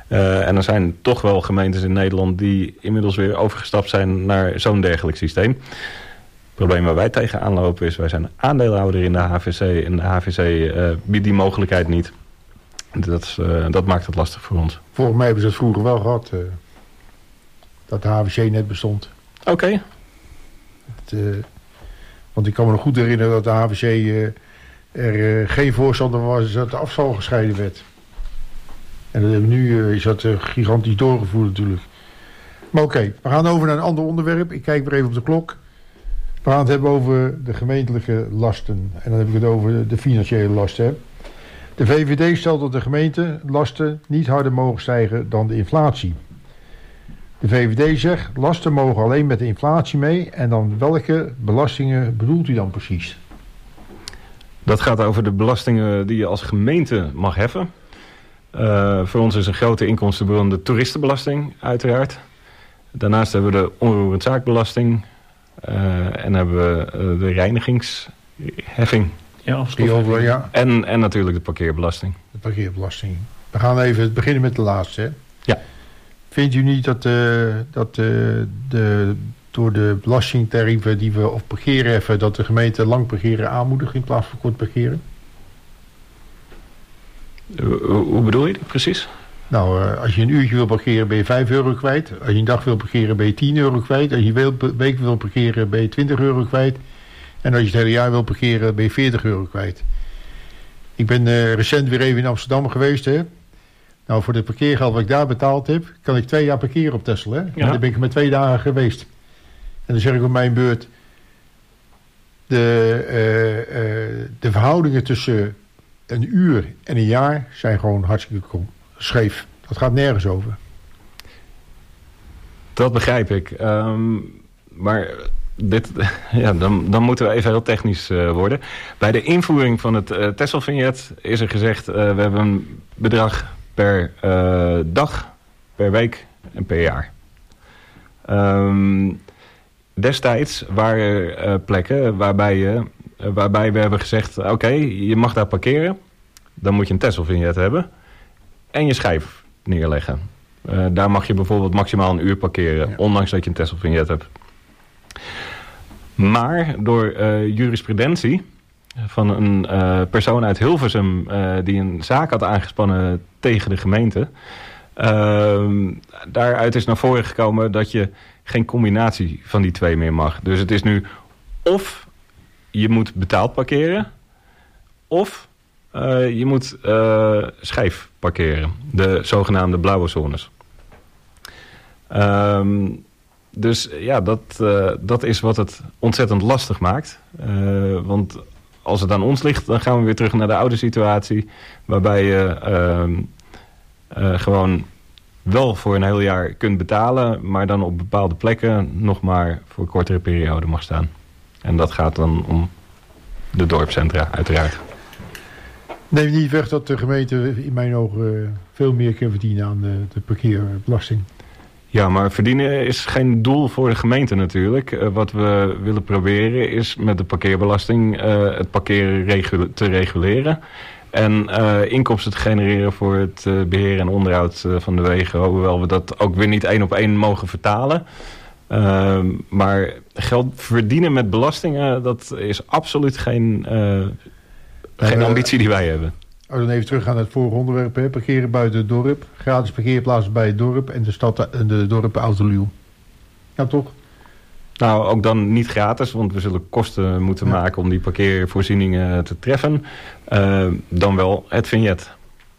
Uh, en er zijn toch wel gemeentes in Nederland die inmiddels weer overgestapt zijn naar zo'n dergelijk systeem. Het probleem waar wij tegenaan lopen is, wij zijn aandeelhouder in de H V C en de H V C uh, biedt die mogelijkheid niet. Dat, uh, dat maakt het lastig voor ons. Volgens mij hebben ze het vroeger wel gehad, uh, dat de H V C net bestond. Oké. Okay. Uh, want ik kan me nog goed herinneren dat de H V C uh, er uh, geen voorstander was dat de afval gescheiden werd. En dat hebben we nu uh, is dat uh, gigantisch doorgevoerd natuurlijk. Maar oké, okay, we gaan over naar een ander onderwerp. Ik kijk weer even op de klok. We gaan het hebben over de gemeentelijke lasten. En dan heb ik het over de financiële lasten. Hè. De V V D stelt dat de gemeentelasten niet harder mogen stijgen dan de inflatie. De V V D zegt, lasten mogen alleen met de inflatie mee. En dan welke belastingen bedoelt u dan precies? Dat gaat over de belastingen die je als gemeente mag heffen. Uh, voor ons is een grote inkomstenbron de toeristenbelasting, uiteraard. Daarnaast hebben we de onroerend zaakbelasting. Uh, en hebben we uh, de reinigingsheffing. Ja, over, ja. En, en natuurlijk de parkeerbelasting. De parkeerbelasting. We gaan even beginnen met de laatste. Hè? Ja. Vindt u niet dat, uh, dat uh, de, door de belastingtarieven die we op parkeren heffen, dat de gemeente lang parkeren aanmoedigen in plaats van kort parkeren? Uh, hoe bedoel je dat precies? Nou, uh, als je een uurtje wil parkeren ben je vijf euro kwijt. Als je een dag wil parkeren ben je tien euro kwijt. Als je een week wil parkeren ben je twintig euro kwijt. En als je het hele jaar wil parkeren ben je veertig euro kwijt. Ik ben uh, recent weer even in Amsterdam geweest. Hè. Nou, voor het parkeergeld wat ik daar betaald heb, kan ik twee jaar parkeren op Texel. Hè. Ja. Daar ben ik maar twee dagen geweest. En dan zeg ik op mijn beurt, de, uh, uh, de verhoudingen tussen een uur en een jaar zijn gewoon hartstikke scheef. Dat gaat nergens over. Dat begrijp ik. Um, maar dit, ja, dan, dan moeten we even heel technisch uh, worden. Bij de invoering van het uh, Texel-vignet is er gezegd, uh, we hebben een bedrag per uh, dag, per week en per jaar. Um, destijds waren er uh, plekken waarbij, je, uh, waarbij we hebben gezegd, oké, okay, je mag daar parkeren. Dan moet je een Texel-vignet hebben. En je schijf neerleggen. Uh, daar mag je bijvoorbeeld maximaal een uur parkeren. Ja. Ondanks dat je een Texel-vignet hebt. Maar door uh, jurisprudentie van een uh, persoon uit Hilversum uh, die een zaak had aangespannen tegen de gemeente. Uh, daaruit is naar voren gekomen dat je geen combinatie van die twee meer mag. Dus het is nu of je moet betaald parkeren, of uh, je moet uh, schijf parkeren. De zogenaamde blauwe zones. Um, dus ja, dat, uh, dat is wat het ontzettend lastig maakt. Uh, want als het aan ons ligt, dan gaan we weer terug naar de oude situatie. Waarbij je uh, uh, gewoon wel voor een heel jaar kunt betalen, maar dan op bepaalde plekken nog maar voor een kortere periode mag staan. En dat gaat dan om de dorpscentra, uiteraard. Neem niet weg dat de gemeente in mijn ogen veel meer kan verdienen aan de, de parkeerbelasting. Ja, maar verdienen is geen doel voor de gemeente natuurlijk. Uh, wat we willen proberen is met de parkeerbelasting uh, het parkeren regu- te reguleren. En uh, inkomsten te genereren voor het uh, beheer en onderhoud uh, van de wegen. Hoewel we dat ook weer niet één op één mogen vertalen. Uh, maar geld verdienen met belastingen, dat is absoluut geen, uh, geen ambitie die wij hebben. Als we dan even teruggaan naar het vorige onderwerp. Hè. Parkeren buiten het dorp. Gratis parkeerplaatsen bij het dorp. En de stad en de dorpen autoluw. Ja, toch? Nou, ook dan niet gratis. Want we zullen kosten moeten ja. maken om die parkeervoorzieningen te treffen. Uh, dan wel het vignet.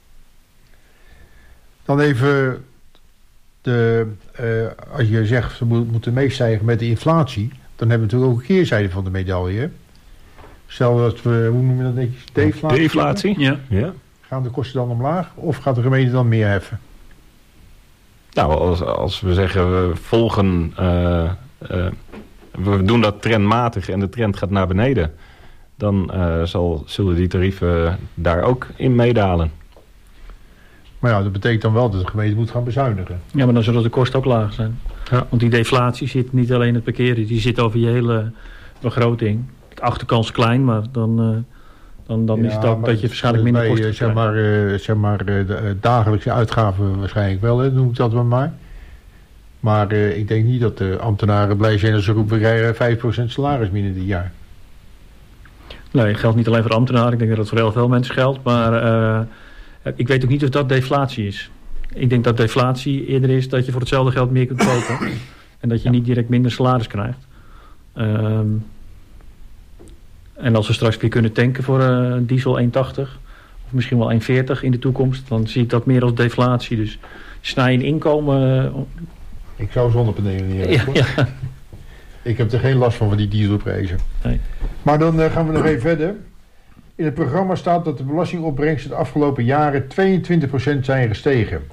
Dan even de, uh, als je zegt ze moeten meestijgen met de inflatie. Dan hebben we natuurlijk ook een keerzijde van de medaille. Hè? Stel dat we, hoe noem je dat netjes? Deflatie. Deflatie, ja. ja. Gaan de kosten dan omlaag of gaat de gemeente dan meer heffen? Nou, als, als we zeggen we volgen, uh, uh, we doen dat trendmatig en de trend gaat naar beneden, dan uh, zal, zullen die tarieven daar ook in meedalen. Maar ja, dat betekent dan wel dat de gemeente moet gaan bezuinigen. Ja, maar dan zullen de kosten ook laag zijn. Ja. Want die deflatie zit niet alleen in het parkeren, die zit over je hele begroting. De achterkans klein, maar dan, uh, Dan, dan Ja, is het ook dat je waarschijnlijk minder bij, kosten uh, zeg krijgt. maar, uh, zeg maar uh, de, uh, dagelijkse uitgaven waarschijnlijk wel, hè, noem ik dat maar maar. Maar uh, ik denk niet dat de ambtenaren blij zijn als ze roepen, we krijgen vijf procent salaris binnen dit jaar. Nee, het geldt niet alleen voor ambtenaren. Ik denk dat het voor heel veel mensen geldt. Maar uh, ik weet ook niet of dat deflatie is. Ik denk dat deflatie eerder is dat je voor hetzelfde geld meer kunt kopen. En dat je niet direct minder salaris krijgt. Um, en als we straks weer kunnen tanken voor uh, diesel één tachtig... of misschien wel één veertig in de toekomst... dan zie ik dat meer als deflatie. Dus snij in inkomen... Uh, ik zou zonnepanelen niet hebben. Ja, ja. Ik heb er geen last van, van die dieselprijzen. Nee. Maar dan uh, gaan we nog even verder. In het programma staat dat de belastingopbrengsten de afgelopen jaren tweeëntwintig procent zijn gestegen.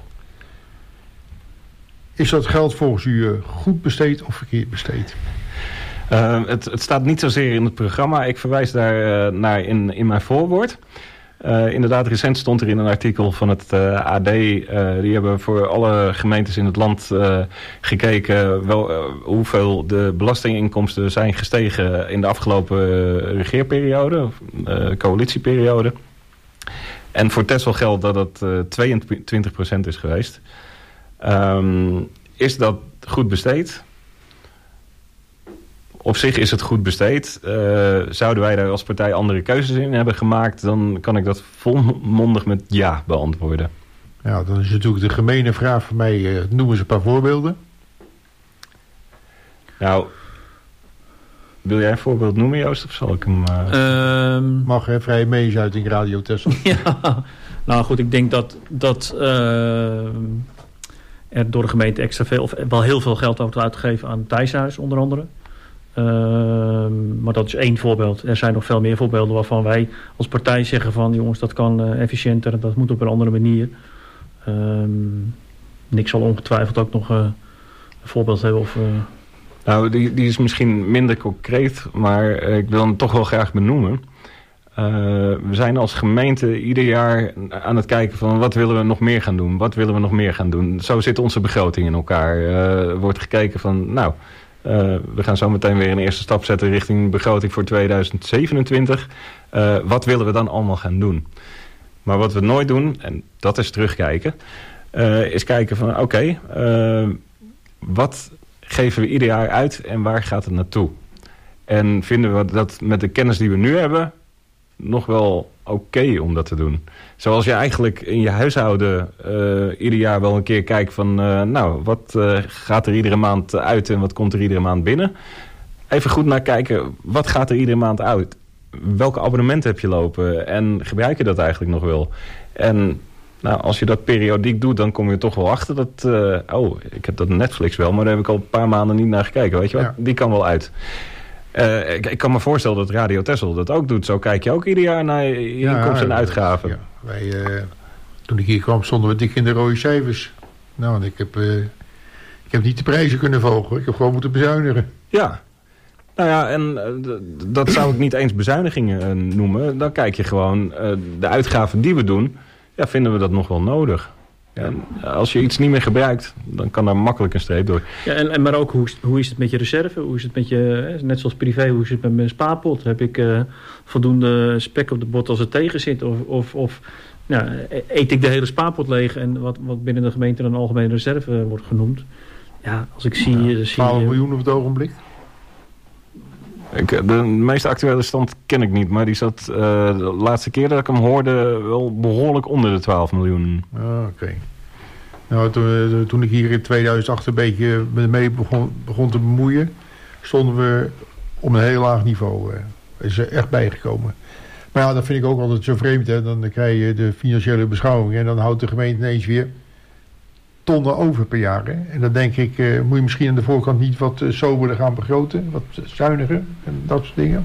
Is dat geld volgens u goed besteed of verkeerd besteed? Uh, het, het staat niet zozeer in het programma. Ik verwijs daar uh, naar in, in mijn voorwoord. Uh, inderdaad, recent stond er in een artikel van het uh, A D... Uh, die hebben voor alle gemeentes in het land uh, gekeken... Wel, uh, hoeveel de belastinginkomsten zijn gestegen in de afgelopen uh, regeerperiode, uh, coalitieperiode. En voor Texel geldt dat het uh, tweeëntwintig procent is geweest. Um, is dat goed besteed? Op zich is het goed besteed. Uh, zouden wij daar als partij andere keuzes in hebben gemaakt... dan kan ik dat volmondig met ja beantwoorden. Ja, dan is natuurlijk de gemene vraag voor mij... Uh, noem eens een paar voorbeelden. Nou, wil jij een voorbeeld noemen, Joost? Of zal ik hem... Uh... Um... Mag, hè? Vrije meezuiting Radio Texel. Ja, nou goed, ik denk dat... dat uh... er door de gemeente extra veel... of wel heel veel geld wordt uitgegeven aan het Thijshuis, onder andere... Uh, maar dat is één voorbeeld. Er zijn nog veel meer voorbeelden waarvan wij als partij zeggen van... jongens, dat kan uh, efficiënter, dat moet op een andere manier. Uh, Nick zal ongetwijfeld ook nog uh, een voorbeeld hebben. Of, uh... Nou, die, die is misschien minder concreet, maar uh, ik wil hem toch wel graag benoemen. Uh, we zijn als gemeente ieder jaar aan het kijken van wat willen we nog meer gaan doen? Wat willen we nog meer gaan doen? Zo zit onze begroting in elkaar. Uh, wordt gekeken van, nou... Uh, we gaan zo meteen weer een eerste stap zetten richting begroting voor tweeduizend zevenentwintig. Uh, wat willen we dan allemaal gaan doen? Maar wat we nooit doen, en dat is terugkijken... Uh, is kijken van oké, okay, uh, wat geven we ieder jaar uit en waar gaat het naartoe? En vinden we dat met de kennis die we nu hebben... nog wel oké okay om dat te doen. Zoals je eigenlijk in je huishouden uh, ieder jaar wel een keer kijkt van... Uh, nou, wat uh, gaat er iedere maand uit en wat komt er iedere maand binnen? Even goed naar kijken, wat gaat er iedere maand uit? Welke abonnementen heb je lopen? En gebruik je dat eigenlijk nog wel? En nou, als je dat periodiek doet, dan kom je toch wel achter dat... Uh, oh, ik heb dat Netflix wel, maar daar heb ik al een paar maanden niet naar gekeken. Weet je wat? Ja. Die kan wel uit. Uh, ik, ik kan me voorstellen dat Radio Texel dat ook doet. Zo kijk je ook ieder jaar naar je inkomsten ja, en uitgaven. Ja. Wij, uh, toen ik hier kwam stonden we dik in de rode cijfers. Nou, en ik heb, uh, ik heb niet de prijzen kunnen volgen. Ik heb gewoon moeten bezuinigen. Ja. Nou ja, en uh, dat zou ik niet eens bezuinigingen uh, noemen. Dan kijk je gewoon, uh, de uitgaven die we doen... ja, vinden we dat nog wel nodig. Ja, als je iets niet meer gebruikt, dan kan daar makkelijk een streep door. Ja, en, en maar ook, hoe is, hoe is het met je reserve? Hoe is het met je, net zoals privé, hoe is het met mijn spaarpot? Heb ik uh, voldoende spek op de bot als het tegen zit? Of, of, of nou, eet ik de hele spaarpot leeg? En wat, wat binnen de gemeente een algemene reserve wordt genoemd. Ja, als ik zie... Ja, twaalf miljoen op het ogenblik? Ik, de meest actuele stand ken ik niet, maar die zat uh, de laatste keer dat ik hem hoorde wel behoorlijk onder de twaalf miljoen. Ah, oké. Okay. Nou, toen, toen ik hier in tweeduizend acht een beetje mee begon, begon te bemoeien, stonden we op een heel laag niveau. Dat is er echt bijgekomen. Maar ja, dat vind ik ook altijd zo vreemd. Hè? Dan krijg je de financiële beschouwing en dan houdt de gemeente ineens weer tonnen over per jaar. Hè? En dan denk ik, uh, moet je misschien aan de voorkant niet wat uh, soberder gaan begroten, wat zuiniger en dat soort dingen.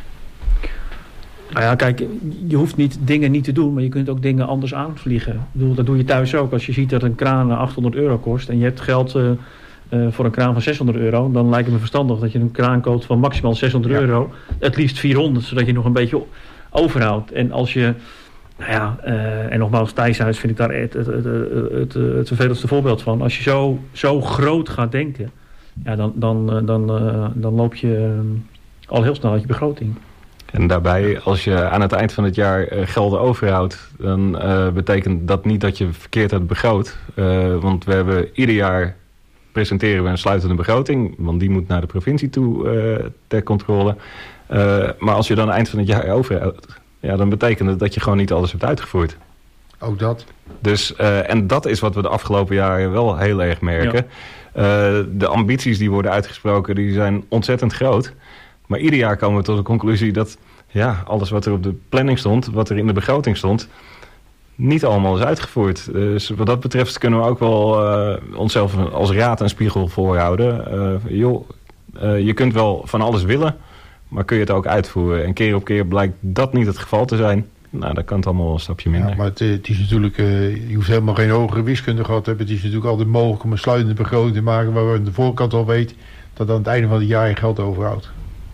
Nou ja, kijk, je hoeft niet dingen niet te doen, maar je kunt ook dingen anders aanvliegen. Ik bedoel, dat doe je thuis ook. Als je ziet dat een kraan achthonderd euro kost en je hebt geld uh, uh, voor een kraan van zeshonderd euro, dan lijkt het me verstandig dat je een kraan koopt van maximaal zeshonderd ja. euro. Het liefst vierhonderd, zodat je nog een beetje overhoudt. En als je, nou ja, uh, en nogmaals, Thijshuis vind ik daar het, het, het, het, het, het vervelendste voorbeeld van. Als je zo, zo groot gaat denken, ja, dan, dan, dan, uh, dan loop je uh, al heel snel uit je begroting. En daarbij, als je aan het eind van het jaar uh, gelden overhoudt, dan uh, betekent dat niet dat je verkeerd hebt begroot. Uh, want we hebben ieder jaar presenteren we een sluitende begroting, want die moet naar de provincie toe uh, ter controle. Uh, maar als je dan aan het eind van het jaar overhoudt, ja, dan betekent het dat je gewoon niet alles hebt uitgevoerd. Ook dat. Dus, uh, en dat is wat we de afgelopen jaren wel heel erg merken. Ja. Uh, de ambities die worden uitgesproken, die zijn ontzettend groot. Maar ieder jaar komen we tot de conclusie dat ja, alles wat er op de planning stond, wat er in de begroting stond, niet allemaal is uitgevoerd. Dus wat dat betreft kunnen we ook wel uh, onszelf als raad en spiegel voorhouden. Uh, joh, uh, je kunt wel van alles willen, maar kun je het ook uitvoeren? En keer op keer blijkt dat niet het geval te zijn. Nou, dan kan het allemaal een stapje minder. Ja, maar het, het is natuurlijk, uh, je hoeft helemaal geen hogere wiskunde gehad te hebben. Het is natuurlijk altijd mogelijk om een sluitende begroting te maken waar we aan de voorkant al weten dat aan het einde van het jaar je geld overhoudt.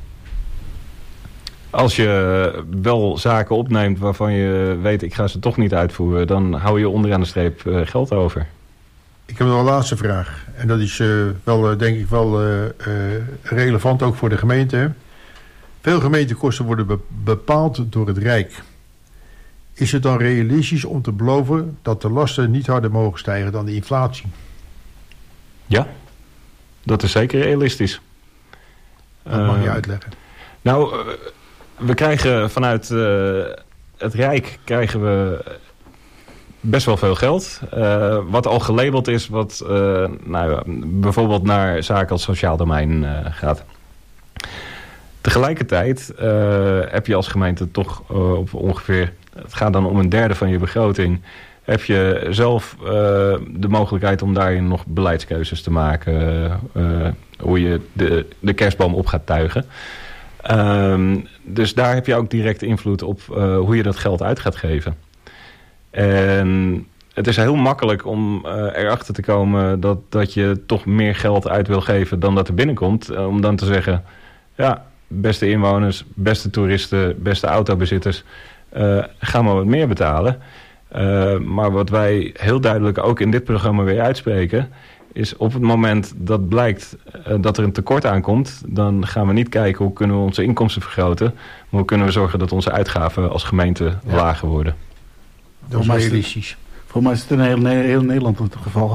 Als je wel zaken opneemt waarvan je weet, ik ga ze toch niet uitvoeren, dan hou je onderaan de streep uh, geld over. Ik heb nog een laatste vraag. En dat is uh, wel, uh, denk ik wel uh, uh, relevant ook voor de gemeente. Hè? Veel gemeentekosten worden be- bepaald door het Rijk. Is het dan realistisch om te beloven dat de lasten niet harder mogen stijgen dan de inflatie? Ja, dat is zeker realistisch. Dat mag je uh, uitleggen. Nou, uh, we krijgen vanuit uh, het Rijk krijgen we best wel veel geld. Uh, wat al gelabeld is, wat uh, nou, bijvoorbeeld naar zaken als sociaal domein uh, gaat. Tegelijkertijd uh, heb je als gemeente toch uh, op ongeveer, het gaat dan om een derde van je begroting, heb je zelf uh, de mogelijkheid om daarin nog beleidskeuzes te maken. Uh, hoe je de, de kerstboom op gaat tuigen. Um, dus daar heb je ook direct invloed op uh, hoe je dat geld uit gaat geven. En het is heel makkelijk om uh, erachter te komen dat, dat je toch meer geld uit wil geven dan dat er binnenkomt. Uh, om dan te zeggen, ja, beste inwoners, beste toeristen, beste autobezitters, uh, ga maar wat meer betalen. Uh, maar wat wij heel duidelijk ook in dit programma weer uitspreken, is op het moment dat blijkt uh, dat er een tekort aankomt, dan gaan we niet kijken hoe kunnen we onze inkomsten vergroten, maar hoe kunnen we zorgen dat onze uitgaven als gemeente ja. lager worden. Dat is realistisch. Voor mij is het in heel, heel Nederland het geval.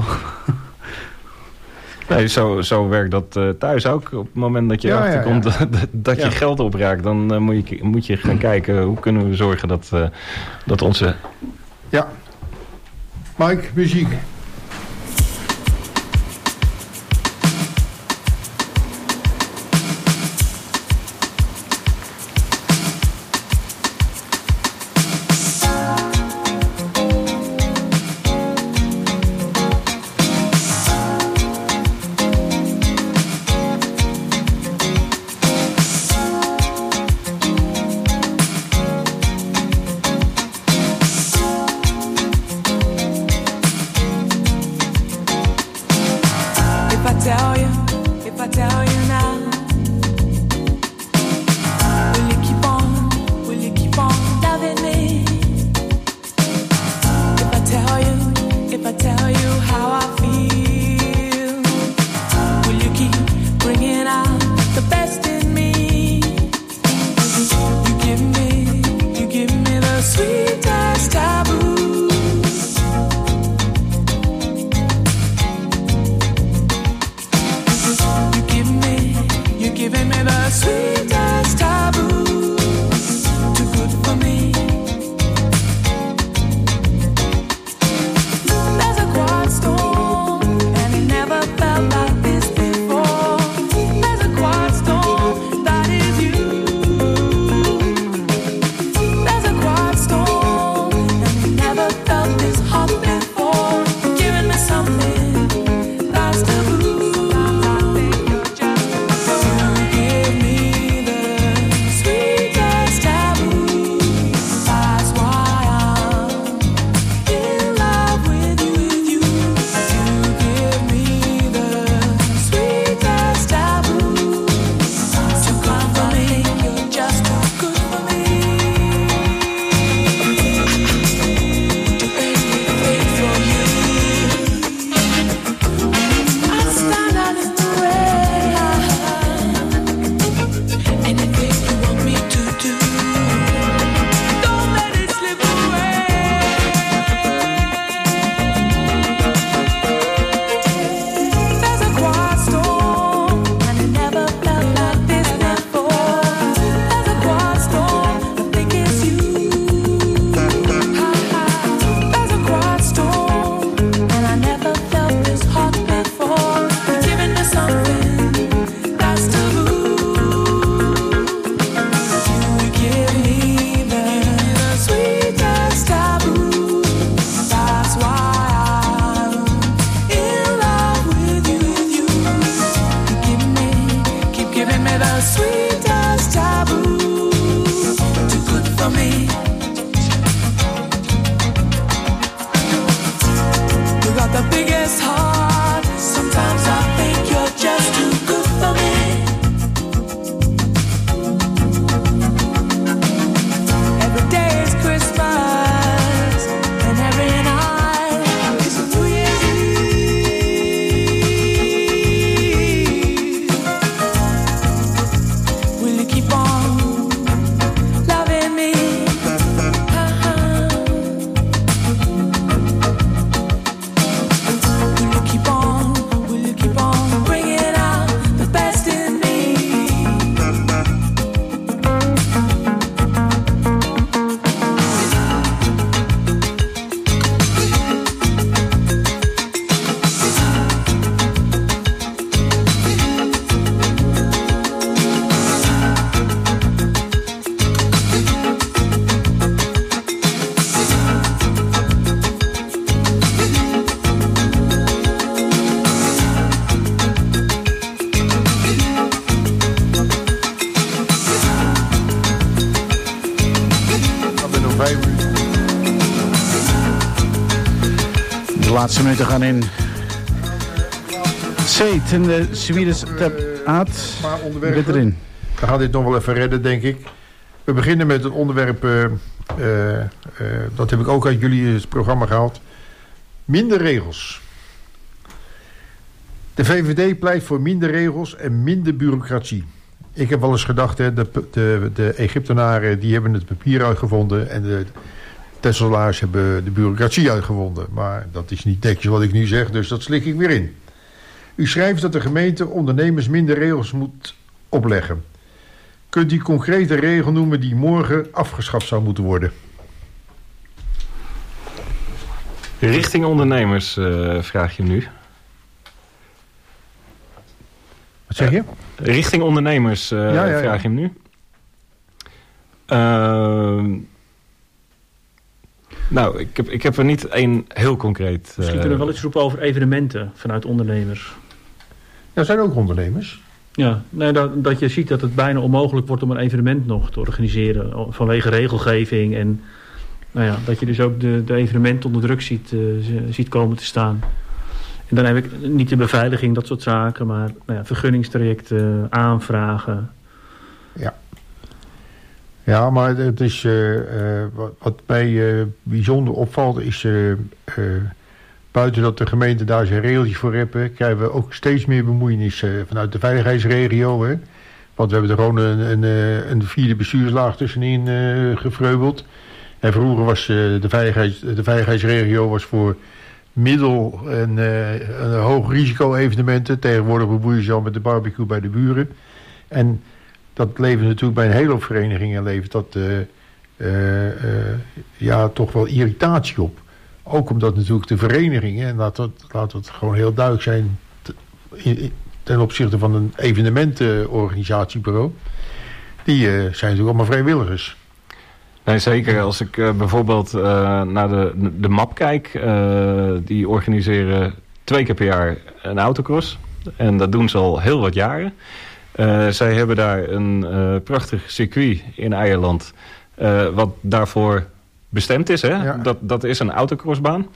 Nee, zo, zo werkt dat uh, thuis ook. Op het moment dat je ja, erachter ja, komt ja. dat, dat je ja. geld opraakt, dan uh, moet, je, moet je gaan kijken hoe kunnen we zorgen dat, uh, dat onze... Ja. Mike, muziek. Give me the giving me the sweetest taboo. Too good for me. You got the biggest heart. Sometimes I think you're just too good for me. Every day is Christmas, and every night is New Year's Eve. Will you keep on loving me? Will you keep on, will you keep on bringing out the best in me? De laatste minuten gaan in. Zeet en de Swedish Tap Aad. Maar onderwerpen. Dit erin. We gaan dit nog wel even redden, denk ik. We beginnen met het onderwerp, uh, uh, uh, dat heb ik ook uit jullie het programma gehaald. Minder regels. De V V D pleit voor minder regels en minder bureaucratie. Ik heb wel eens gedacht, hè, de, de, de Egyptenaren die hebben het papier uitgevonden en de Tesselaars hebben de bureaucratie uitgevonden. Maar dat is niet netjes wat ik nu zeg, dus dat slik ik weer in. U schrijft dat de gemeente ondernemers minder regels moet opleggen. Kunt u concrete regel noemen die morgen afgeschaft zou moeten worden? Richting ondernemers uh, vraag je nu. Wat zeg je? Uh, richting ondernemers uh, ja, ja, vraag je hem nu. Uh, nou, ik heb, ik heb er niet één heel concreet... Uh, Misschien kunnen we wel iets roepen over evenementen vanuit ondernemers. Ja, zijn ook ondernemers. Ja, nee, dat, dat je ziet dat het bijna onmogelijk wordt om een evenement nog te organiseren vanwege regelgeving. En nou ja, dat je dus ook de, de evenementen onder druk ziet, uh, ziet komen te staan. En dan heb ik niet de beveiliging, dat soort zaken, maar nou ja, vergunningstrajecten, aanvragen. Ja. Ja, maar het is, uh, uh, wat, wat mij uh, bijzonder opvalt is, uh, uh, buiten dat de gemeente daar zijn regeltjes voor hebben, krijgen we ook steeds meer bemoeienis uh, vanuit de veiligheidsregio. Hè? Want we hebben er gewoon een, een, een vierde bestuurslaag tussenin uh, gevreubeld. En vroeger was uh, de, veiligheids, de veiligheidsregio was voor middel- en uh, een hoog risico evenementen. Tegenwoordig bemoeien ze al met de barbecue bij de buren. En dat levert natuurlijk bij een hele hoop verenigingen levert dat uh, uh, uh, ja, toch wel irritatie op. Ook omdat natuurlijk de verenigingen, en laten we, laten we het gewoon heel duidelijk zijn, te, in, ten opzichte van een evenementenorganisatiebureau, die uh, zijn natuurlijk allemaal vrijwilligers. Nee, zeker. Als ik uh, bijvoorbeeld uh, naar de, de M A P kijk, uh, die organiseren twee keer per jaar een autocross. En dat doen ze al heel wat jaren. Uh, zij hebben daar een uh, prachtig circuit in Eierland, uh, wat daarvoor bestemd is. Hè? Ja. Dat, dat is een autocrossbaan.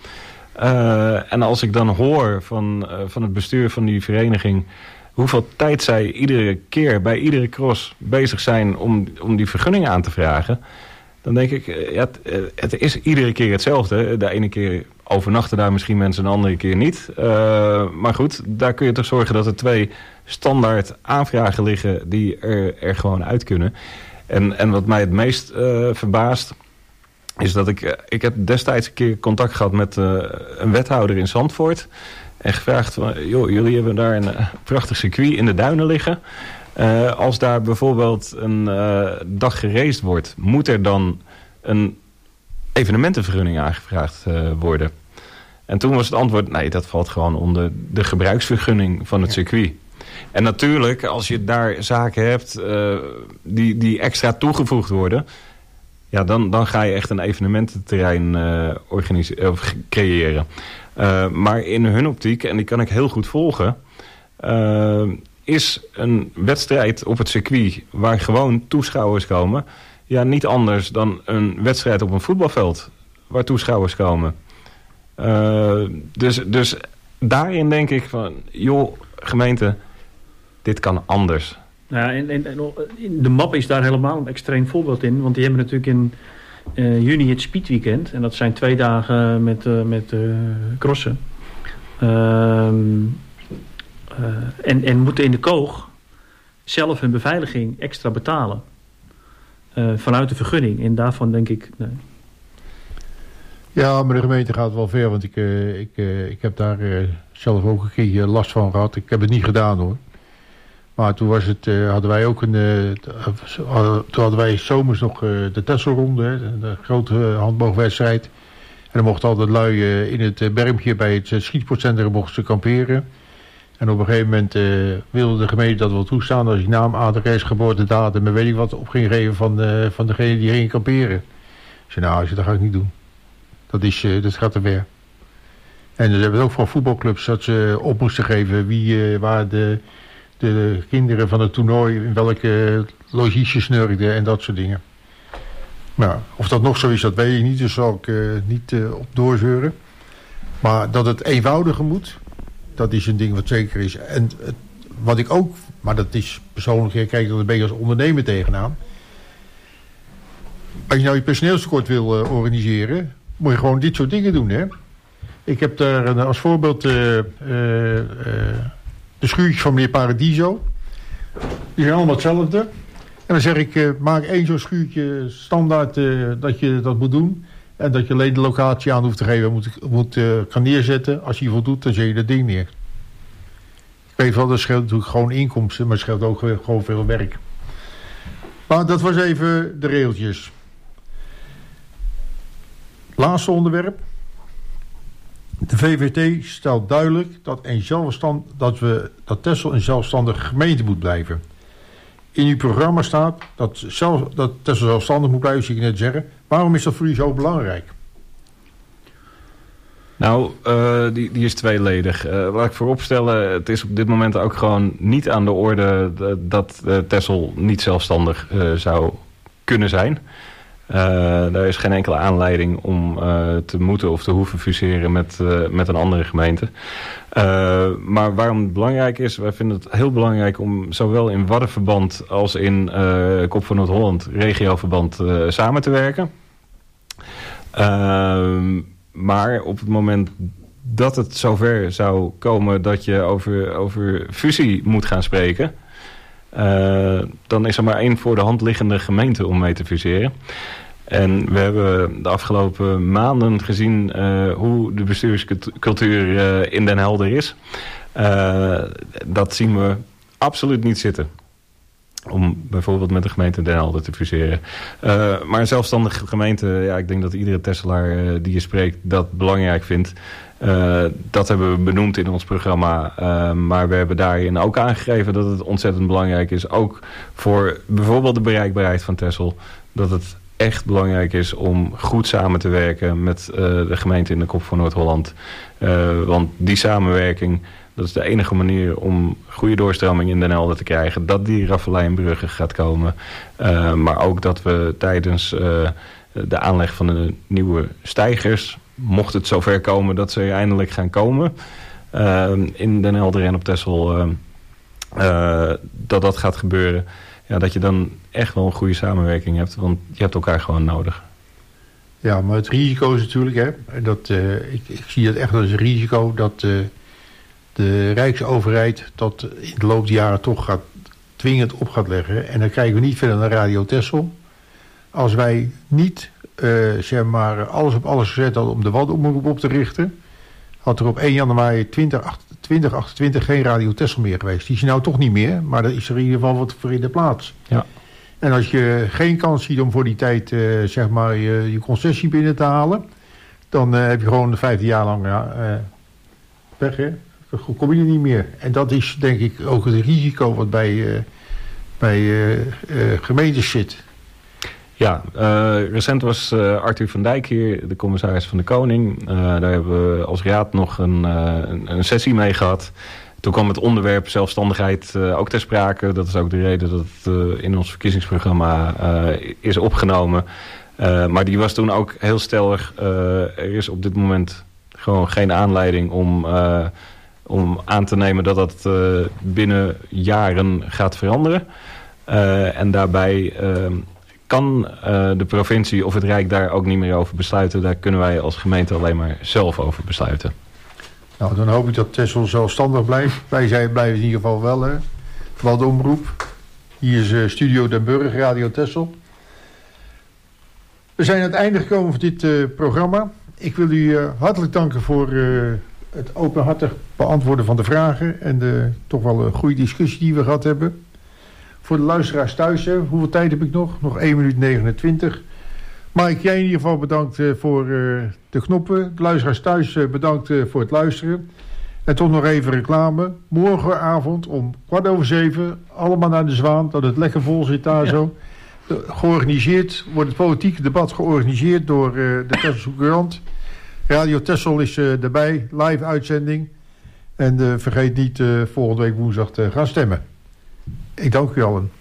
Uh, en als ik dan hoor van, uh, van het bestuur van die vereniging hoeveel tijd zij iedere keer bij iedere cross bezig zijn om, om die vergunning aan te vragen, dan denk ik, ja, het, het is iedere keer hetzelfde. De ene keer overnachten daar misschien mensen, de andere keer niet. Uh, maar goed, daar kun je toch zorgen dat er twee standaard aanvragen liggen die er, er gewoon uit kunnen. En, en wat mij het meest uh, verbaast, is dat ik, uh, ik heb destijds een keer contact gehad met uh, een wethouder in Zandvoort. En gevraagd, joh, jullie hebben daar een uh, prachtig circuit in de duinen liggen. Uh, als daar bijvoorbeeld een uh, dag geraced wordt, moet er dan een evenementenvergunning aangevraagd uh, worden? En toen was het antwoord, nee, dat valt gewoon onder de gebruiksvergunning van het circuit. En natuurlijk, als je daar zaken hebt uh, die, die extra toegevoegd worden, ja, dan, dan ga je echt een evenemententerrein uh, organiseren of creëren. Uh, maar in hun optiek, en die kan ik heel goed volgen, Uh, is een wedstrijd op het circuit waar gewoon toeschouwers komen, ja, niet anders dan een wedstrijd op een voetbalveld waar toeschouwers komen. Uh, dus, dus daarin denk ik van, joh, gemeente, dit kan anders. Ja, en, en, en de map is daar helemaal een extreem voorbeeld in. Want die hebben natuurlijk in uh, juni het Speedweekend. En dat zijn twee dagen met, uh, met uh, crossen. Uh, uh, en, en moeten in de Koog zelf hun beveiliging extra betalen. Uh, vanuit de vergunning. En daarvan denk ik... Nee. Ja, maar de gemeente gaat wel ver. Want ik, uh, ik, uh, ik heb daar uh, zelf ook een keer last van gehad. Ik heb het niet gedaan hoor. Maar toen was het, uh, hadden wij ook een, uh, toen hadden wij zomers nog uh, de Tesselronde, de grote handboogwedstrijd. En dan mochten altijd lui uh, in het uh, bermpje bij het uh, schietsportcentrum mochten ze kamperen. En op een gegeven moment uh, wilde de gemeente dat wel toestaan als je naam, adres, geboortedatum en weet ik wat op ging geven van, uh, van degene die ging kamperen. Ik zei, nou, dat ga ik niet doen. Dat, is, uh, dat gaat te ver. En ze hebben ook van voetbalclubs dat ze op moesten geven wie uh, waar de... de kinderen van het toernooi in welke logies snurkden en dat soort dingen. Nou, of dat nog zo is, dat weet ik niet. Dus zal ik uh, niet uh, op doorzeuren. Maar dat het eenvoudiger moet, dat is een ding wat zeker is. En het, wat ik ook, maar dat is persoonlijk, ik kijk dat een beetje als ondernemer tegenaan. Als je nou je personeelstekort wil uh, organiseren, moet je gewoon dit soort dingen doen, hè. Ik heb daar uh, als voorbeeld... Uh, uh, uh, de schuurtjes van meneer Paradiso. Die zijn allemaal hetzelfde. En dan zeg ik, uh, maak één zo'n schuurtje standaard uh, dat je dat moet doen. En dat je alleen de locatie aan hoeft te geven. Moet, moet uh, gaan neerzetten. Als je je voldoet, dan zet je dat ding neer. Ik weet wel, dat scheelt natuurlijk gewoon inkomsten. Maar het scheelt ook uh, gewoon veel werk. Maar dat was even de regeltjes. Laatste onderwerp. De V V T stelt duidelijk dat, een zelfstand, dat, we, dat Texel een zelfstandige gemeente moet blijven. In uw programma staat dat, zelf, dat Texel zelfstandig moet blijven, zie ik net zeggen. Waarom is dat voor u zo belangrijk? Nou, uh, die, die is tweeledig. Uh, laat ik vooropstellen, het is op dit moment ook gewoon niet aan de orde dat uh, Texel niet zelfstandig uh, zou kunnen zijn. Uh, daar is geen enkele aanleiding om uh, te moeten of te hoeven fuseren met, uh, met een andere gemeente. Uh, maar waarom het belangrijk is, wij vinden het heel belangrijk om zowel in Waddenverband als in uh, Kop van Noord-Holland regioverband uh, samen te werken. Uh, maar op het moment dat het zover zou komen dat je over, over fusie moet gaan spreken, Uh, dan is er maar één voor de hand liggende gemeente om mee te fuseren. En we hebben de afgelopen maanden gezien uh, hoe de bestuurscultuur uh, in Den Helder is. Uh, dat zien we absoluut niet zitten. Om bijvoorbeeld met de gemeente Den Helder te fuseren. Uh, maar een zelfstandige gemeente, ja, ik denk dat iedere Tesselaar uh, die je spreekt dat belangrijk vindt. Uh, dat hebben we benoemd in ons programma. Uh, maar we hebben daarin ook aangegeven dat het ontzettend belangrijk is. Ook voor bijvoorbeeld de bereikbaarheid van Texel. Dat het echt belangrijk is om goed samen te werken met uh, de gemeente in de Kop van Noord-Holland. Uh, want die samenwerking, dat is de enige manier om goede doorstroming in Den Helder te krijgen. Dat die Raffelijnbrugge gaat komen. Uh, maar ook dat we tijdens uh, de aanleg van de nieuwe steigers, mocht het zover komen dat ze er eindelijk gaan komen uh, in Den Helder en op Texel, uh, uh, dat dat gaat gebeuren. Ja, dat je dan echt wel een goede samenwerking hebt, want je hebt elkaar gewoon nodig. Ja, maar het risico is natuurlijk, hè, dat, uh, ik, ik zie het echt als een risico dat uh, de Rijksoverheid dat in de loop der jaren toch gaat dwingend op gaat leggen. En dan kijken we niet verder naar Radio Texel. Als wij niet Uh, zeg maar, alles op alles gezet had om de Waddenomroep op te richten, had er op één januari twintig achtentwintig geen Radio Texel meer geweest. Die is er nou toch niet meer, maar er is er in ieder geval wat voor in de plaats. Ja. En als je geen kans ziet om voor die tijd uh, zeg maar je, je concessie binnen te halen, dan uh, heb je gewoon vijftien jaar lang uh, weg, hè? Dan kom je er niet meer. En dat is denk ik ook het risico wat bij, uh, bij uh, uh, gemeentes zit. Ja, uh, recent was uh, Arthur van Dijk hier, de commissaris van de Koning. Uh, daar hebben we als raad nog een, uh, een, een sessie mee gehad. Toen kwam het onderwerp zelfstandigheid uh, ook ter sprake. Dat is ook de reden dat het uh, in ons verkiezingsprogramma uh, is opgenomen. Uh, maar die was toen ook heel stellig. Uh, er is op dit moment gewoon geen aanleiding om, uh, om aan te nemen dat dat uh, binnen jaren gaat veranderen. Uh, en daarbij uh, kan uh, de provincie of het Rijk daar ook niet meer over besluiten. Daar kunnen wij als gemeente alleen maar zelf over besluiten. Nou, dan hoop ik dat Texel zelfstandig blijft. Wij zijn, blijven in ieder geval wel, hè. Wel de omroep. Hier is uh, Studio Den Burg, Radio Texel. We zijn aan het einde gekomen van dit uh, programma. Ik wil u uh, hartelijk danken voor uh, het openhartig beantwoorden van de vragen. En de toch wel een goede discussie die we gehad hebben. Voor de luisteraars thuis, hè. Hoeveel tijd heb ik nog? Nog één minuut negenentwintig. Mike, jij in ieder geval bedankt uh, voor uh, de knoppen. De luisteraars thuis uh, bedankt uh, voor het luisteren. En toch nog even reclame. Morgenavond om kwart over zeven. Allemaal naar de Zwaan. Dat het lekker vol zit daar ja. zo. De, georganiseerd. Wordt het politieke debat georganiseerd door uh, de Texelse Courant. Radio Texel is uh, erbij. Live uitzending. En uh, vergeet niet uh, volgende week woensdag te gaan stemmen. Ik dank u allen.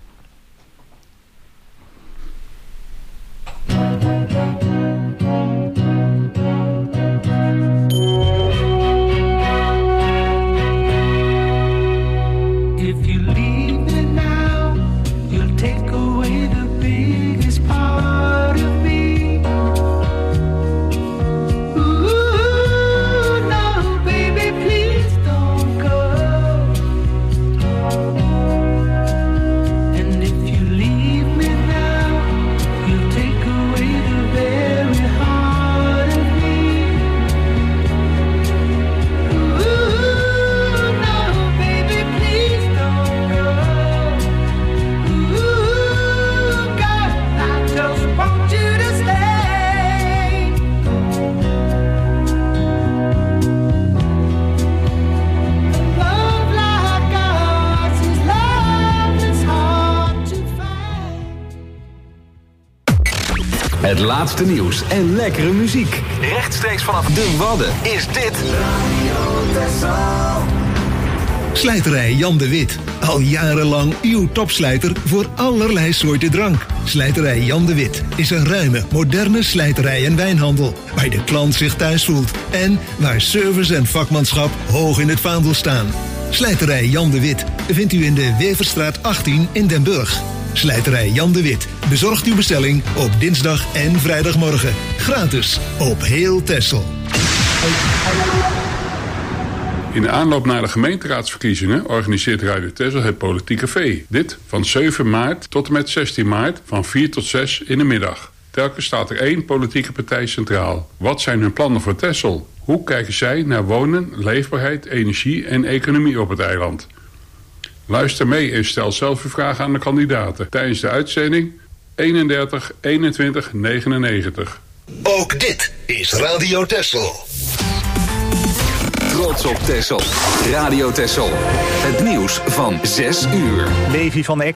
Het laatste nieuws en lekkere muziek. Rechtstreeks vanaf de Wadden is dit Slijterij Jan de Wit. Al jarenlang uw topslijter voor allerlei soorten drank. Slijterij Jan de Wit is een ruime, moderne slijterij en wijnhandel. Waar de klant zich thuis voelt. En waar service en vakmanschap hoog in het vaandel staan. Slijterij Jan de Wit vindt u in de Weverstraat achttien in Den Burg. Slijterij Jan de Wit bezorgt uw bestelling op dinsdag en vrijdagmorgen. Gratis op heel Texel. In de aanloop naar de gemeenteraadsverkiezingen organiseert Radio Texel het Politiek Café. Dit van zeven maart tot en met zestien maart van vier tot zes in de middag. Telkens staat er één politieke partij centraal. Wat zijn hun plannen voor Texel? Hoe kijken zij naar wonen, leefbaarheid, energie en economie op het eiland? Luister mee en stel zelf uw vragen aan de kandidaten tijdens de uitzending eenendertig eenentwintig negenennegentig. Ook dit is Radio Texel. Trots op Texel. Radio Texel. Het nieuws van zes uur. Levi van Eck